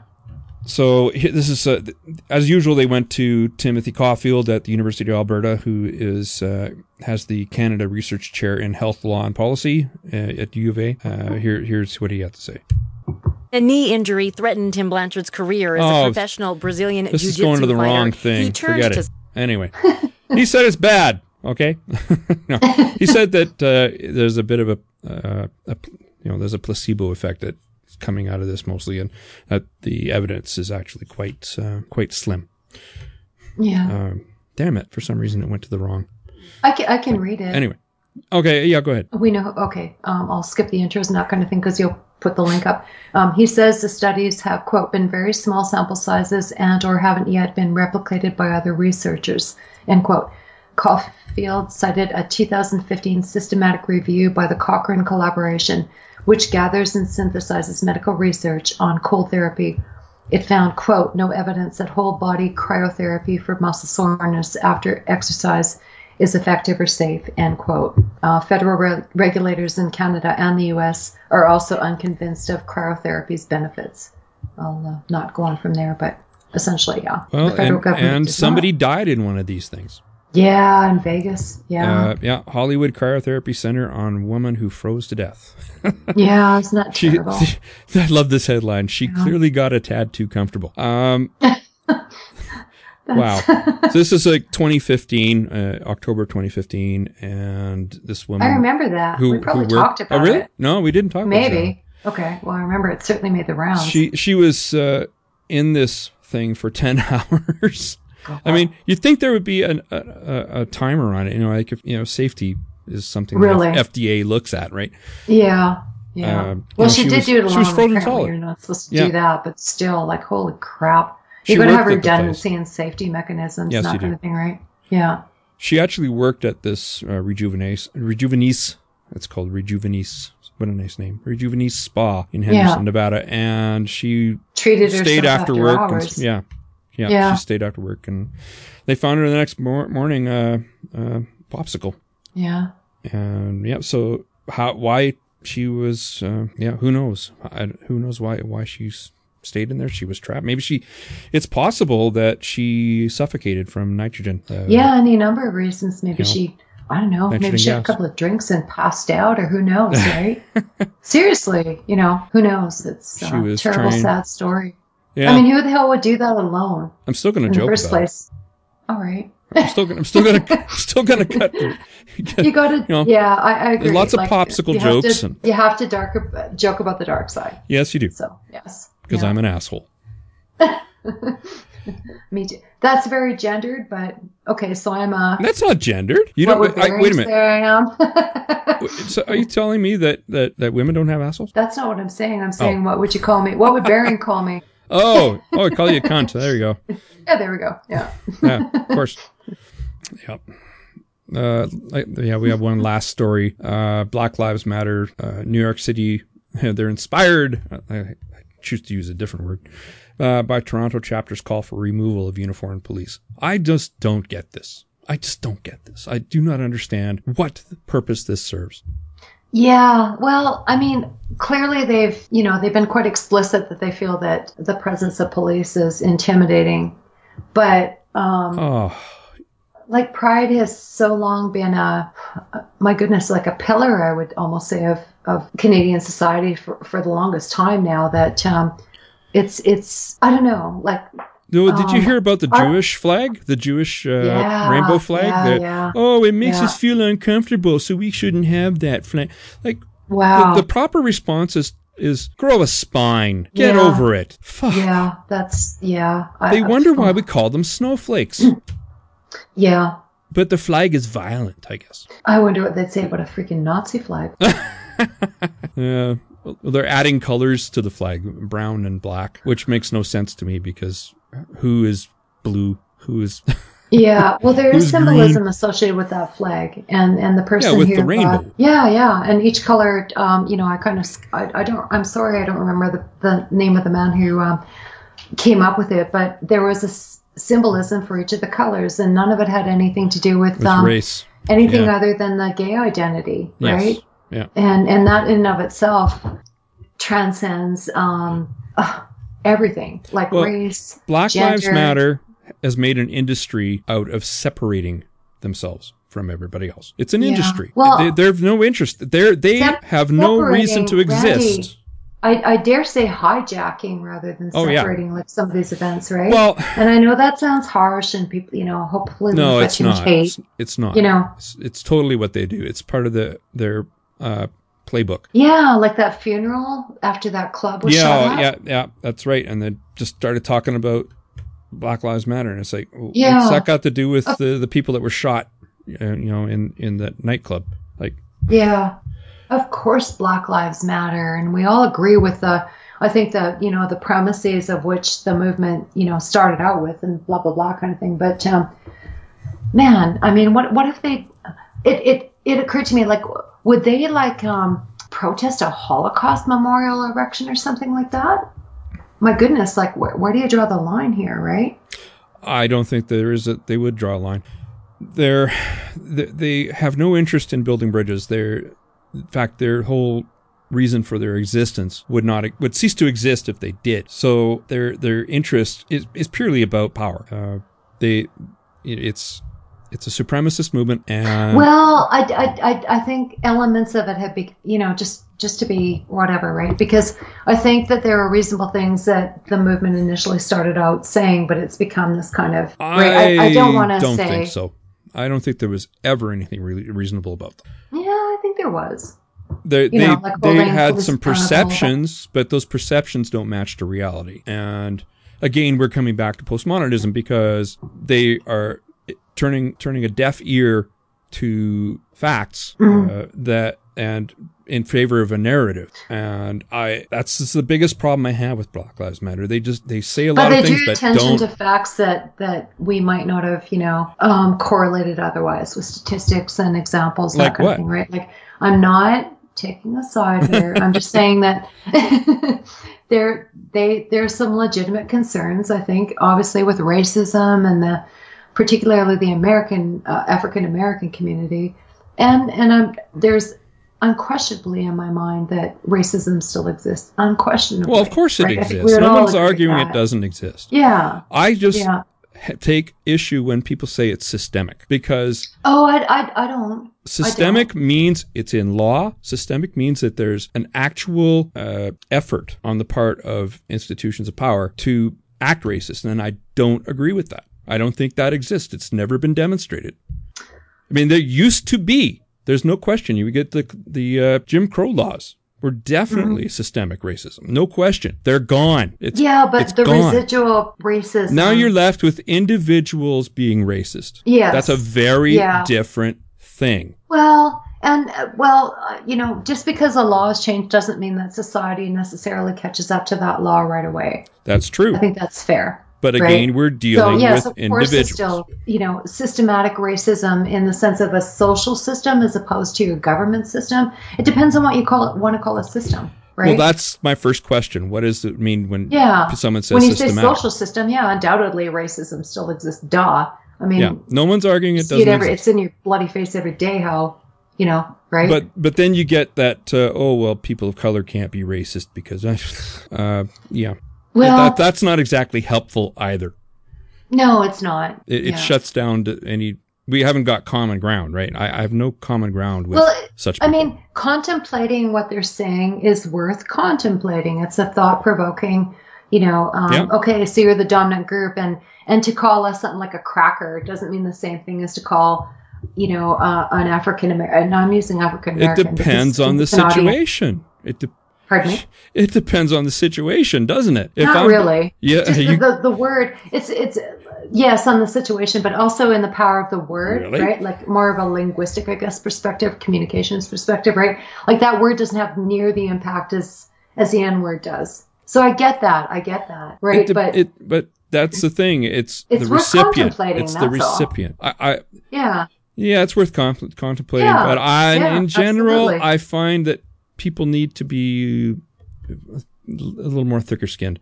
So he- this is, uh, as usual, they went to Timothy Caulfield at the University of Alberta, who is uh, has the Canada Research Chair in Health Law and Policy uh, at U of A. Uh, here, here's what he had to say. A knee injury threatened Tim Blanchard's career as Oh, a professional Brazilian This is jiu-jitsu going to the fighter. wrong thing. He turned Forget to it. Anyway, he said it's bad. Okay, no, he said that uh, there's a bit of a, uh, a, you know, there's a placebo effect that's coming out of this mostly, and that the evidence is actually quite, uh, quite slim. Yeah. Um, damn it! For some reason, it went to the wrong. I can, I can read it. Anyway, okay, yeah, go ahead. We know. Okay. Um, I'll skip the intros and that kind of thing because you'll put the link up. Um, he says the studies have, quote, been very small sample sizes and or haven't yet been replicated by other researchers, end quote. Caulfield cited a two thousand fifteen systematic review by the Cochrane Collaboration, which gathers and synthesizes medical research on cold therapy. It found, quote, no evidence that whole body cryotherapy for muscle soreness after exercise is effective or safe, end quote. Uh, federal re- regulators in Canada and the U S are also unconvinced of cryotherapy's benefits. I'll uh, not go on from there, but essentially, yeah. Well, the federal and, government and does somebody not. died in one of these things. Yeah, in Vegas. Yeah. Uh, yeah, Hollywood Cryotherapy Center on woman who froze to death. Yeah, isn't that She, terrible? I love this headline. She Yeah. clearly got a tad too comfortable. Um, wow. So this is like twenty fifteen, uh, October twenty fifteen, and this woman. I remember that. We probably worked- talked about Oh, really? it. No, we didn't talk about it. Maybe. Okay. Well, I remember it certainly made the rounds. She she was uh, in this thing for ten hours. I mean, you'd think there would be an, a, a, a timer on it. You know, like if you know, safety is something Really? that F D A looks at, right? Yeah. Yeah. Um, well, you know, she, she did was- do it alone. she was frozen Apparently solid. You're not supposed to Yeah. do that, but still, like, holy crap. She You're going to have worked at the redundancy and safety mechanisms, Yes, and that you kind do. of thing, right? Yeah. She actually worked at this uh, Rejuvenase, Rejuvenese. It's called Rejuvenese. What a nice name, Rejuvenese Spa in Henderson, Yeah. Nevada, and she Treated stayed herself after after work. And, hours. yeah, yeah, Yeah. she stayed after work, and they found her the next mor- morning, uh, uh, popsicle. Yeah. And yeah, so how, why she was, uh, yeah, who knows? I, who knows why, why she s- stayed in there? She was trapped. Maybe she, it's possible that she suffocated from nitrogen. Uh, Yeah, any number of reasons. Maybe you know, she, I don't know, maybe nitrogen she had a gas. couple of drinks and passed out, or who knows, right? Seriously, you know, who knows? It's She a was terrible, trying- sad story. Yeah. I mean, who the hell would do that alone I'm still going in to the joke first about place? All right. it. I'm still, gonna, I'm still going to, still going to cut. The, You got to, you know, yeah, I, I agree. there's lots of Like, popsicle you have jokes To, and- you have to dark joke about the dark side. Yes, you do. So, yes. Because yeah. I'm an asshole. Me too. That's very gendered, but okay, so I'm a. That's not gendered. You what don't. would I, wait a Barry minute. say I am? So are you telling me that, that, that women don't have assholes? That's not what I'm saying. I'm saying, Oh. what would you call me? What would Baron call me? Oh, oh, I call you a cunt. There you go. Yeah, there we go. Yeah. Yeah, of course. Yep. Uh, like- yeah, we have one last story. Uh, Black Lives Matter. Uh, New York City. They're inspired. I, I choose to use a different word. Uh, by Toronto chapter's call for removal of uniformed police. I just don't get this. I just don't get this. I do not understand what purpose this serves. Yeah, well, I mean, clearly they've, you know, they've been quite explicit that they feel that the presence of police is intimidating. But, um, Oh, like Pride has so long been a, my goodness, like a pillar, I would almost say, of, of Canadian society for, for the longest time now that um, it's, it's, I don't know, like. No, did you um, hear about the our, Jewish flag, the Jewish uh, yeah, rainbow flag? Yeah, that, yeah, oh, it makes yeah. us feel uncomfortable, so we shouldn't have that flag. Like, wow. the, the proper response is, is grow a spine. Get yeah. over it. Fuck. Yeah, that's, yeah. They I, wonder I, why we call them snowflakes. Yeah. But the flag is violent, I guess. I wonder what they'd say about a freaking Nazi flag. Yeah. Well, they're adding colors to the flag, brown and black, which makes no sense to me because who is blue? Who is... Yeah, well, there is Who's symbolism green? associated with that flag, and and the person Yeah, with who, the rainbow. Uh, yeah, yeah, and each color, um, you know, I kind of, I, I don't, I'm sorry, I don't remember the, the name of the man who um, came up with it, but there was a s- symbolism for each of the colors, and none of it had anything to do with, With um, race. anything Yeah. other than the gay identity, Yes. right? Yeah. And and that in and of itself transcends um, uh, everything, like Well, race, Black gender. Lives Matter has made an industry out of separating themselves from everybody else. It's an Yeah. industry. Well- they, they have no interest. They're, they Sep- have no reason to separating, exist. Randy, I, I dare say hijacking rather than Oh, yeah. separating like some of these events, right? Well- and I know that sounds harsh, and people, you know, hopefully No, we'll it's catch not. hate. It's, it's not. You know, it's, it's totally what they do. It's part of the their uh, playbook. yeah, like that funeral after that club was shot Yeah, up. yeah, yeah. That's right. And then just started talking about Black Lives Matter, and it's like, well, Yeah. what's that got to do with the, the people that were shot, uh, you know, in in the nightclub? Like, Yeah, of course, Black Lives Matter, and we all agree with the. I think the you know the premises of which the movement you know started out with, and blah blah blah kind of thing. But um, man, I mean, what what if they? It it it occurred to me like, would they like um, protest a Holocaust memorial erection or something like that? My goodness, like where where do you draw the line here, right? I don't think there is a. They would draw a line. They're they, they have no interest in building bridges. They're, in fact, their whole reason for their existence would not would cease to exist if they did. So their their interest is, is purely about power. Uh, they it's it's a supremacist movement, and Well, I, I, I, I think elements of it have been, you know, just, just to be whatever, right? Because I think that there are reasonable things that the movement initially started out saying, but it's become this kind of, right? I, I don't want to don't say. think so. I don't think there was ever anything really reasonable about them. Yeah, I think there was. They You they, know, like they holding had police some accountable. perceptions, but those perceptions don't match to reality. And again, we're coming back to postmodernism because they are turning turning a deaf ear to facts Mhm. uh, that and in favor of a narrative. And I that's just the biggest problem I have with Black Lives Matter. They just they say a But lot they of things drew but attention don't. to facts that, that we might not have, you know, um, correlated otherwise with statistics and examples, that Like kind what? of thing, right? Like, I'm not taking a side here. I'm just saying that there, they, there's some legitimate concerns, I think, obviously with racism and the, particularly the American, uh, African American community. And, and um, there's unquestionably in my mind that racism still exists. Unquestionably. Well, of course it right? I think we exists. would No all one's agree with arguing it that. doesn't exist. Yeah. I just Yeah. ha- take issue when people say it's systemic because Oh, I, I, I don't. systemic means it's in law. Systemic means that there's an actual uh, effort on the part of institutions of power to act racist. And I don't agree with that. I don't think that exists. It's never been demonstrated. I mean, there used to be. There's no question. You get the the uh, Jim Crow laws were definitely systemic racism. No question. They're gone. It's, yeah, but it's the gone. residual racism. Now you're left with individuals being racist. Yes. That's a very Yeah. different thing. Well, and uh, well, uh, you know, just because a law has changed doesn't mean that society necessarily catches up to that law right away. That's true. I think that's fair. But right? again, we're dealing so, yes, with of course, it's individuals. still, you know, systematic racism in the sense of a social system as opposed to a government system. It depends on what you call it, want to call a system, right? Well, that's my first question. What does it mean when yeah. someone says when you systematic? say social system, yeah, undoubtedly racism still exists. Duh. I mean, yeah, no one's arguing it see it doesn't every, exist. it's in your bloody face every day how, you know, right? But but then you get that, uh, oh, well, people of color can't be racist because, uh, yeah. Well- that, that's not exactly helpful either. No, it's not. It, it Yeah. shuts down to any we haven't got common ground, right? I, I have no common ground with well, such I people. mean, contemplating what they're saying is worth contemplating. It's a thought-provoking, you know, um, Yeah. okay, so you're the dominant group, and, and to call us something like a cracker doesn't mean the same thing as to call, you know, uh, an African-American, no, I'm using It African-American. depends because on the it's an audience. situation. It de- Pardon me? It depends on the situation, doesn't it? If Not I'm- really. Yeah, Just you- the, the word, it's, it's, yes, on the situation, but also in the power of the word, Really? right? Like more of a linguistic, I guess, perspective, communications perspective, right? Like that word doesn't have near the impact as, as the N word does. So I get that. I get that. Right. It de- but it, but that's the thing. It's, It's the worth recipient. contemplating, It's the that's all. recipient. I, I yeah. yeah, it's worth con- contemplating. Yeah, but I, yeah, in general, absolutely. I find that people need to be a little more thicker skinned.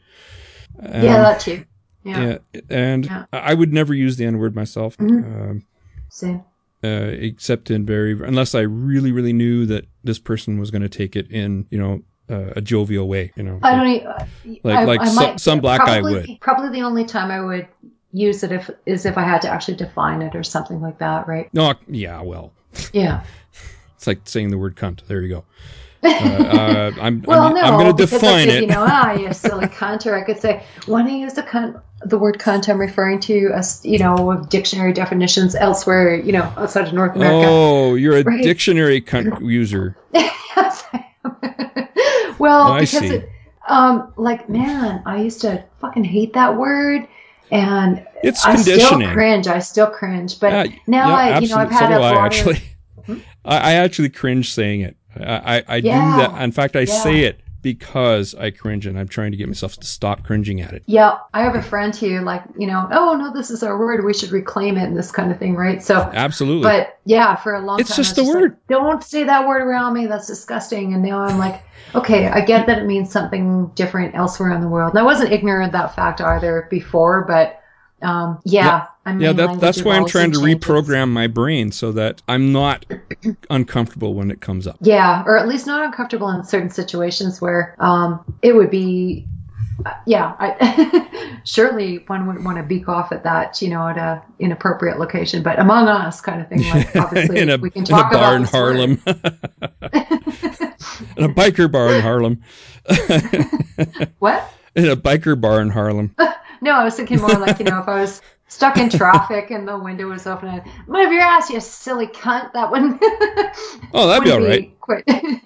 Um, yeah, that too. Yeah. Yeah, and Yeah. I would never use the N word myself, Mhm. um, Same. uh, except in very unless I really, really knew that this person was going to take it in, you know, uh, a jovial way. You know, I don't e- like I, like I some, might- some black guy probably, would. Probably the only time I would use it if is if I had to actually define it or something like that, right? No, yeah, well, Yeah. it's like saying the word cunt. There you go. Uh, uh, I'm Well, I'm, no, I'm going to because I define could, it. You know, ah, you silly cunt, or I could say, when I use the cunt, the word cunt, I'm referring to as you know, of dictionary definitions elsewhere, you know, outside of North America. Oh, you're a Right. dictionary cunt user. Yes, I am. Well, I because see. it, um, like, man, I used to fucking hate that word, and It's I still conditioning. cringe. I still cringe, but Yeah, now yeah, I, you know, I've absolute- had so a do I, broader. actually. I, I actually cringe saying it. I, I, I Yeah, do that. In fact, I yeah. say it because I cringe, and I'm trying to get myself to stop cringing at it. Yeah, I have a friend who, like, you know, oh no, this is our word. We should reclaim it and this kind of thing, right? So, Absolutely. but yeah, for a long It's time, just I was a like, word. don't say that word around me. That's disgusting. And now I'm like, okay, I get that it means something different elsewhere in the world. And I wasn't ignorant of that fact either before, but um, yeah, I mean, yeah, that, language that's why I'm evolves trying and to changes. reprogram my brain so that I'm not uncomfortable when it comes up. Yeah, or at least not uncomfortable in certain situations where um, it would be, uh, yeah, I, surely one would want to beak off at that, you know, at a inappropriate location, but among us kind of thing, like obviously in a, we can in a talk bar about in this word. Harlem. In a biker bar in Harlem. What? In a biker bar in Harlem. No, I was thinking more like, you know, if I was stuck in traffic and the window was open, and move your ass, you silly cunt, that wouldn't. Oh, that'd be all wouldn't right. Quite.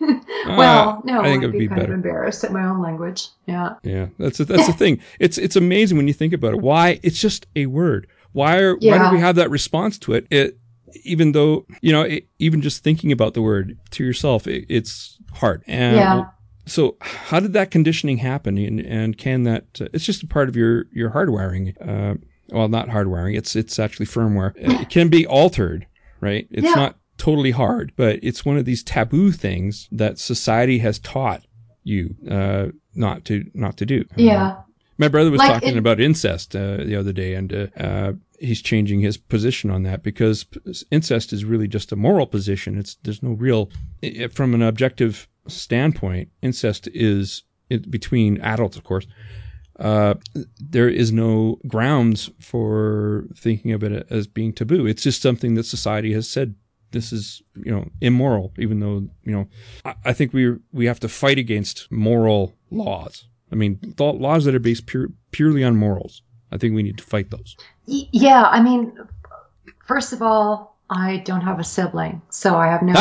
Well, no, I think I'd it'd be, be kind better. of embarrassed at my own language. Yeah. Yeah, that's a, that's the thing. It's it's amazing when you think about it. Why it's just a word. Why are why Yeah. do we have that response to it? It even though you know it, even just thinking about the word to yourself, it, it's hard. And Yeah. so, how did that conditioning happen? And, and can that? Uh, it's just a part of your your hardwiring. Uh, well, not hardwiring. It's it's actually firmware. It can be altered, right? It's Yeah. not totally hard, but it's one of these taboo things that society has taught you uh, not to not to do. Yeah. My brother was Like talking it- about incest uh, the other day, and uh, uh, he's changing his position on that because p- incest is really just a moral position. It's there's no real, i- from an objective standpoint, incest is it, between adults, of course. Uh, there is no grounds for thinking of it as being taboo. It's just something that society has said this is, you know, immoral. Even though, you know, I, I think we we have to fight against moral laws. I mean, th- laws that are based pure, purely on morals. I think we need to fight those. Y- Yeah, I mean, first of all, I don't have a sibling, so I have no,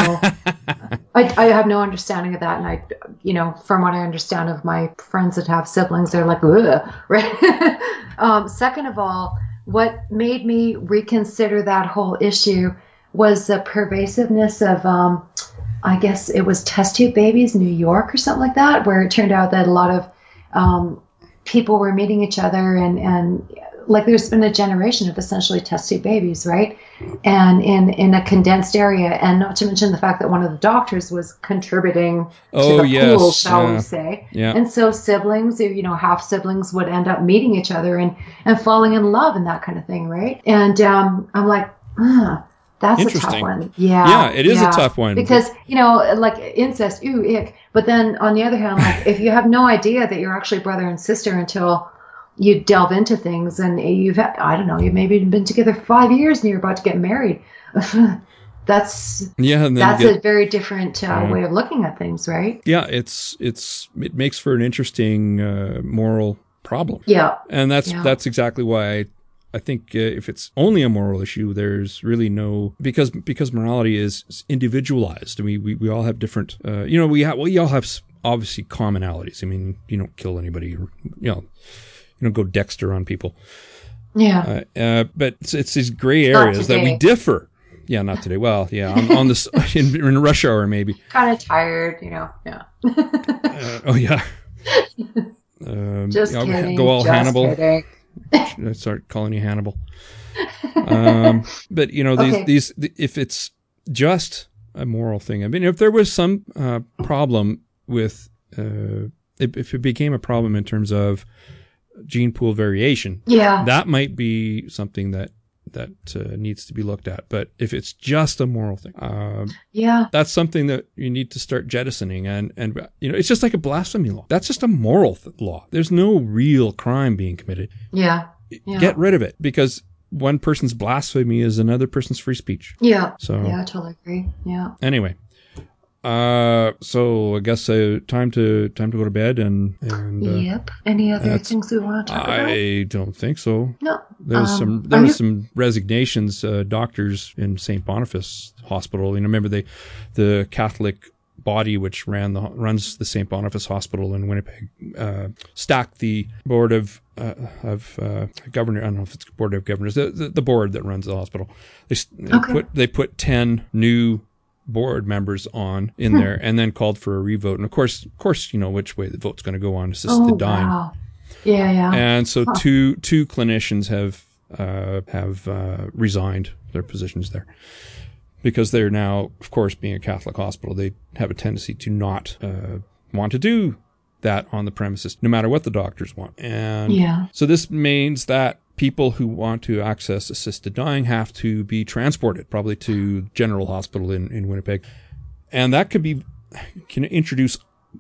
I, I have no understanding of that. And I, you know, from what I understand of my friends that have siblings, they're like, ugh, right? um, second of all, what made me reconsider that whole issue was the pervasiveness of, um, I guess it was test tube babies in New York or something like that, where it turned out that a lot of um, people were meeting each other and, and like there's been a generation of essentially test tube babies, right? And in, in a condensed area, and not to mention the fact that one of the doctors was contributing Oh, to the yes, pool, shall yeah. we say. Yeah. And so siblings, you know, half siblings would end up meeting each other and, and falling in love and that kind of thing, right? And um, I'm like, ah, that's a tough Interesting. one. Yeah. Yeah, it is a tough one. Because, you know, like incest, ooh, ick. But then on the other hand, like if you have no idea that you're actually brother and sister until, you delve into things, and you've had, I don't know, you've maybe been together for five years and you're about to get married. That's yeah, and then that's get, a very different uh, uh, way of looking at things, right? Yeah, it's it's it makes for an interesting uh, moral problem. Yeah, and that's yeah. that's exactly why I, I think uh, if it's only a moral issue, there's really no because because morality is individualized. I mean, we we all have different. Uh, you know, we have we all have obviously commonalities. I mean, you don't kill anybody. Or, you know, you don't go Dexter on people. Yeah, uh, uh, but it's, it's these gray areas that we differ. Yeah, not today. Well, yeah, on, on this in, in rush hour maybe. Kind of tired, you know. Yeah. uh, oh yeah. Um, just you know, kidding. Go all just Hannibal. Kidding. I start calling you Hannibal. Um, but you know these Okay. these if it's just a moral thing. I mean, if there was some uh, problem with uh, if, if it became a problem in terms of gene pool variation, Yeah. that might be something that. that uh, needs to be looked at. But if it's just a moral thing, um, Yeah. that's something that you need to start jettisoning. And, and you know, it's just like a blasphemy law. That's just a moral th- law. There's no real crime being committed. Yeah. Yeah. Get rid of it, because one person's blasphemy is another person's free speech. Yeah. So yeah, I totally agree. Yeah. anyway, uh, so I guess uh, time to time to go to bed and and uh, Yep. Any other that's- things we want to talk about? I don't think so. No. There was Um, some there are was you- some resignations. Uh, doctors in Saint Boniface Hospital. You know, remember they, the Catholic body which ran the runs the Saint Boniface Hospital in Winnipeg, uh, stacked the board of uh, of uh, governor. I don't know if it's board of governors. The, the, the board that runs the hospital. They, s- they Okay. put they put ten new board members on in Hmm. there, and then called for a revote. And of course, of course, you know which way the vote's going to go on assisted Oh, dying. wow. Yeah, yeah. And so Huh. two two clinicians have uh, have uh, resigned their positions there, because they're now, of course, being a Catholic hospital, they have a tendency to not uh, want to do that on the premises, no matter what the doctors want. And Yeah. so this means that people who want to access assisted dying have to be transported, probably to General Hospital in, in Winnipeg. And that could be, can introduce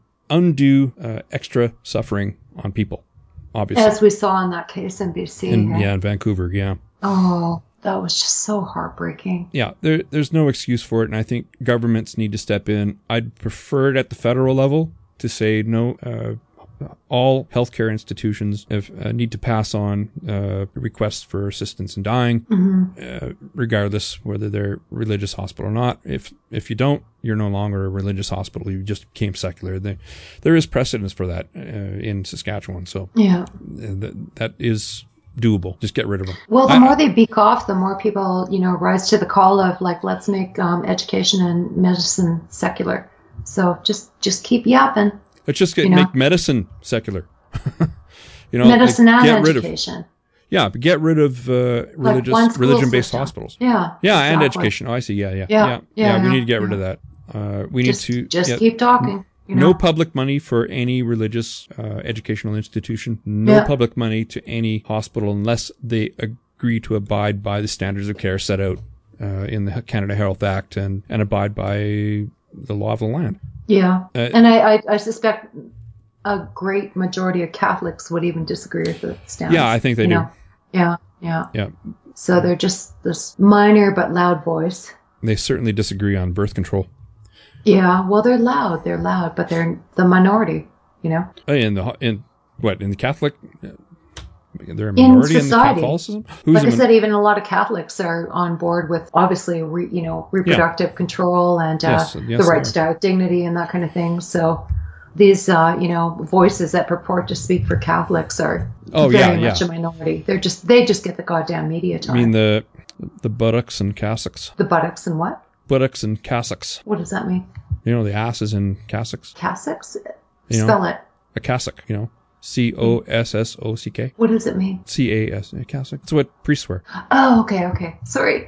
undue uh, extra suffering on people, obviously. As we saw in that case in B C. In, right? yeah, in Vancouver, yeah. Oh, that was just so heartbreaking. Yeah, there, there's no excuse for it, and I think governments need to step in. I'd prefer it at the federal level to say no. Uh, all healthcare institutions have, uh, need to pass on uh, requests for assistance in dying, Mhm. uh, regardless whether they're religious hospital or not. If if you don't, you're no longer a religious hospital. You just became secular. There, there is precedence for that uh, in Saskatchewan, so Yeah. uh, that that is doable. Just get rid of them. Well, the I- more they beak off, the more people, you know, rise to the call of like, let's make um, education and medicine secular. So just just keep yapping. Let's just get, You know? make medicine secular. you know, Medicine like, and get rid of- education. yeah, but get rid of uh, religious one school religion-based system. hospitals. Yeah, yeah, and exactly. education. Oh, I see. Yeah, yeah, Yeah, yeah. yeah, we yeah, need to get rid yeah. of that. Uh, we Just- need to just yeah, keep talking, you No know? public money for any religious uh, educational institution. No Yeah. public money to any hospital unless they agree to abide by the standards of care set out uh, in the Canada Health Act and and abide by the law of the land. Yeah, Uh, and I, I, I suspect a great majority of Catholics would even disagree with the stance. Yeah, I think they you do. know? Yeah, yeah. Yeah, So they're just this minor but loud voice. they certainly disagree on birth control. Yeah, well, they're loud. They're loud, but they're the minority. You know, Oh, in the in what in the Catholic, uh, they're a in minority in, society. the Catholicism. Like a I min- said, even a lot of Catholics are on board with obviously, re, you know, reproductive control and uh, Yes, yes, the right they to die with dignity and that kind of thing. So these, uh, you know, voices that purport to speak for Catholics are Oh, very yeah, much yeah. a minority. They're just they just get the goddamn media I time. mean the the buttocks and cassocks, the buttocks and what? buttocks and cassocks. What does that mean? You know the asses in cassocks. Cassocks? You know, Spell it. A cassock. You know, C O S S O C K. What does it mean? C A S a cassock. That's what priests wear. Oh, okay, okay. Sorry.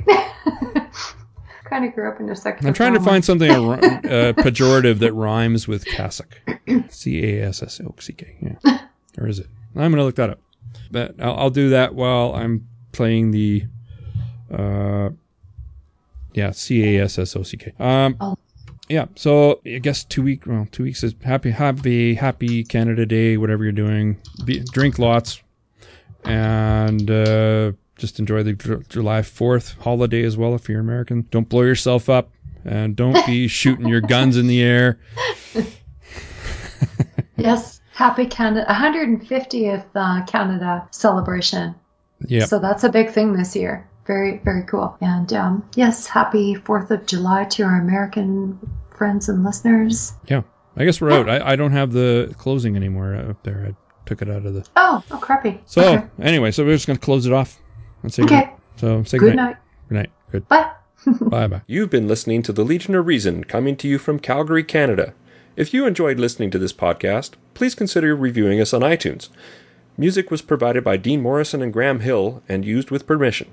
Kind of grew up in a secular I'm trying to family. find something uh, pejorative that rhymes with cassock. C A S S O C K. Yeah. Or is it? I'm going to look that up. But I'll, I'll do that while I'm playing the, uh, yeah, C A S S O C K. Um, Oh. yeah. So I guess two week, well, two weeks is happy, happy, happy Canada Day, whatever you're doing. Be, drink lots. and uh, just enjoy the J- July fourth holiday as well if you're American. Don't blow yourself up, and don't be shooting your guns in the air. Yes, happy Canada, one hundred fiftieth uh, Canada celebration. Yeah. So that's a big thing this year. Very, very cool. And um, yes, happy fourth of July to our American friends and listeners. Yeah. I guess we're out. I, I don't have the closing anymore up there. I took it out of the... Oh, oh crappy. So, okay. anyway, so we're just going to close it off. And say okay. Good. So, say good, good night. night. Good night. Good. Bye. Bye-bye. You've been listening to The Legion of Reason, coming to you from Calgary, Canada. If you enjoyed listening to this podcast, please consider reviewing us on iTunes. Music was provided by Dean Morrison and Graham Hill and used with permission.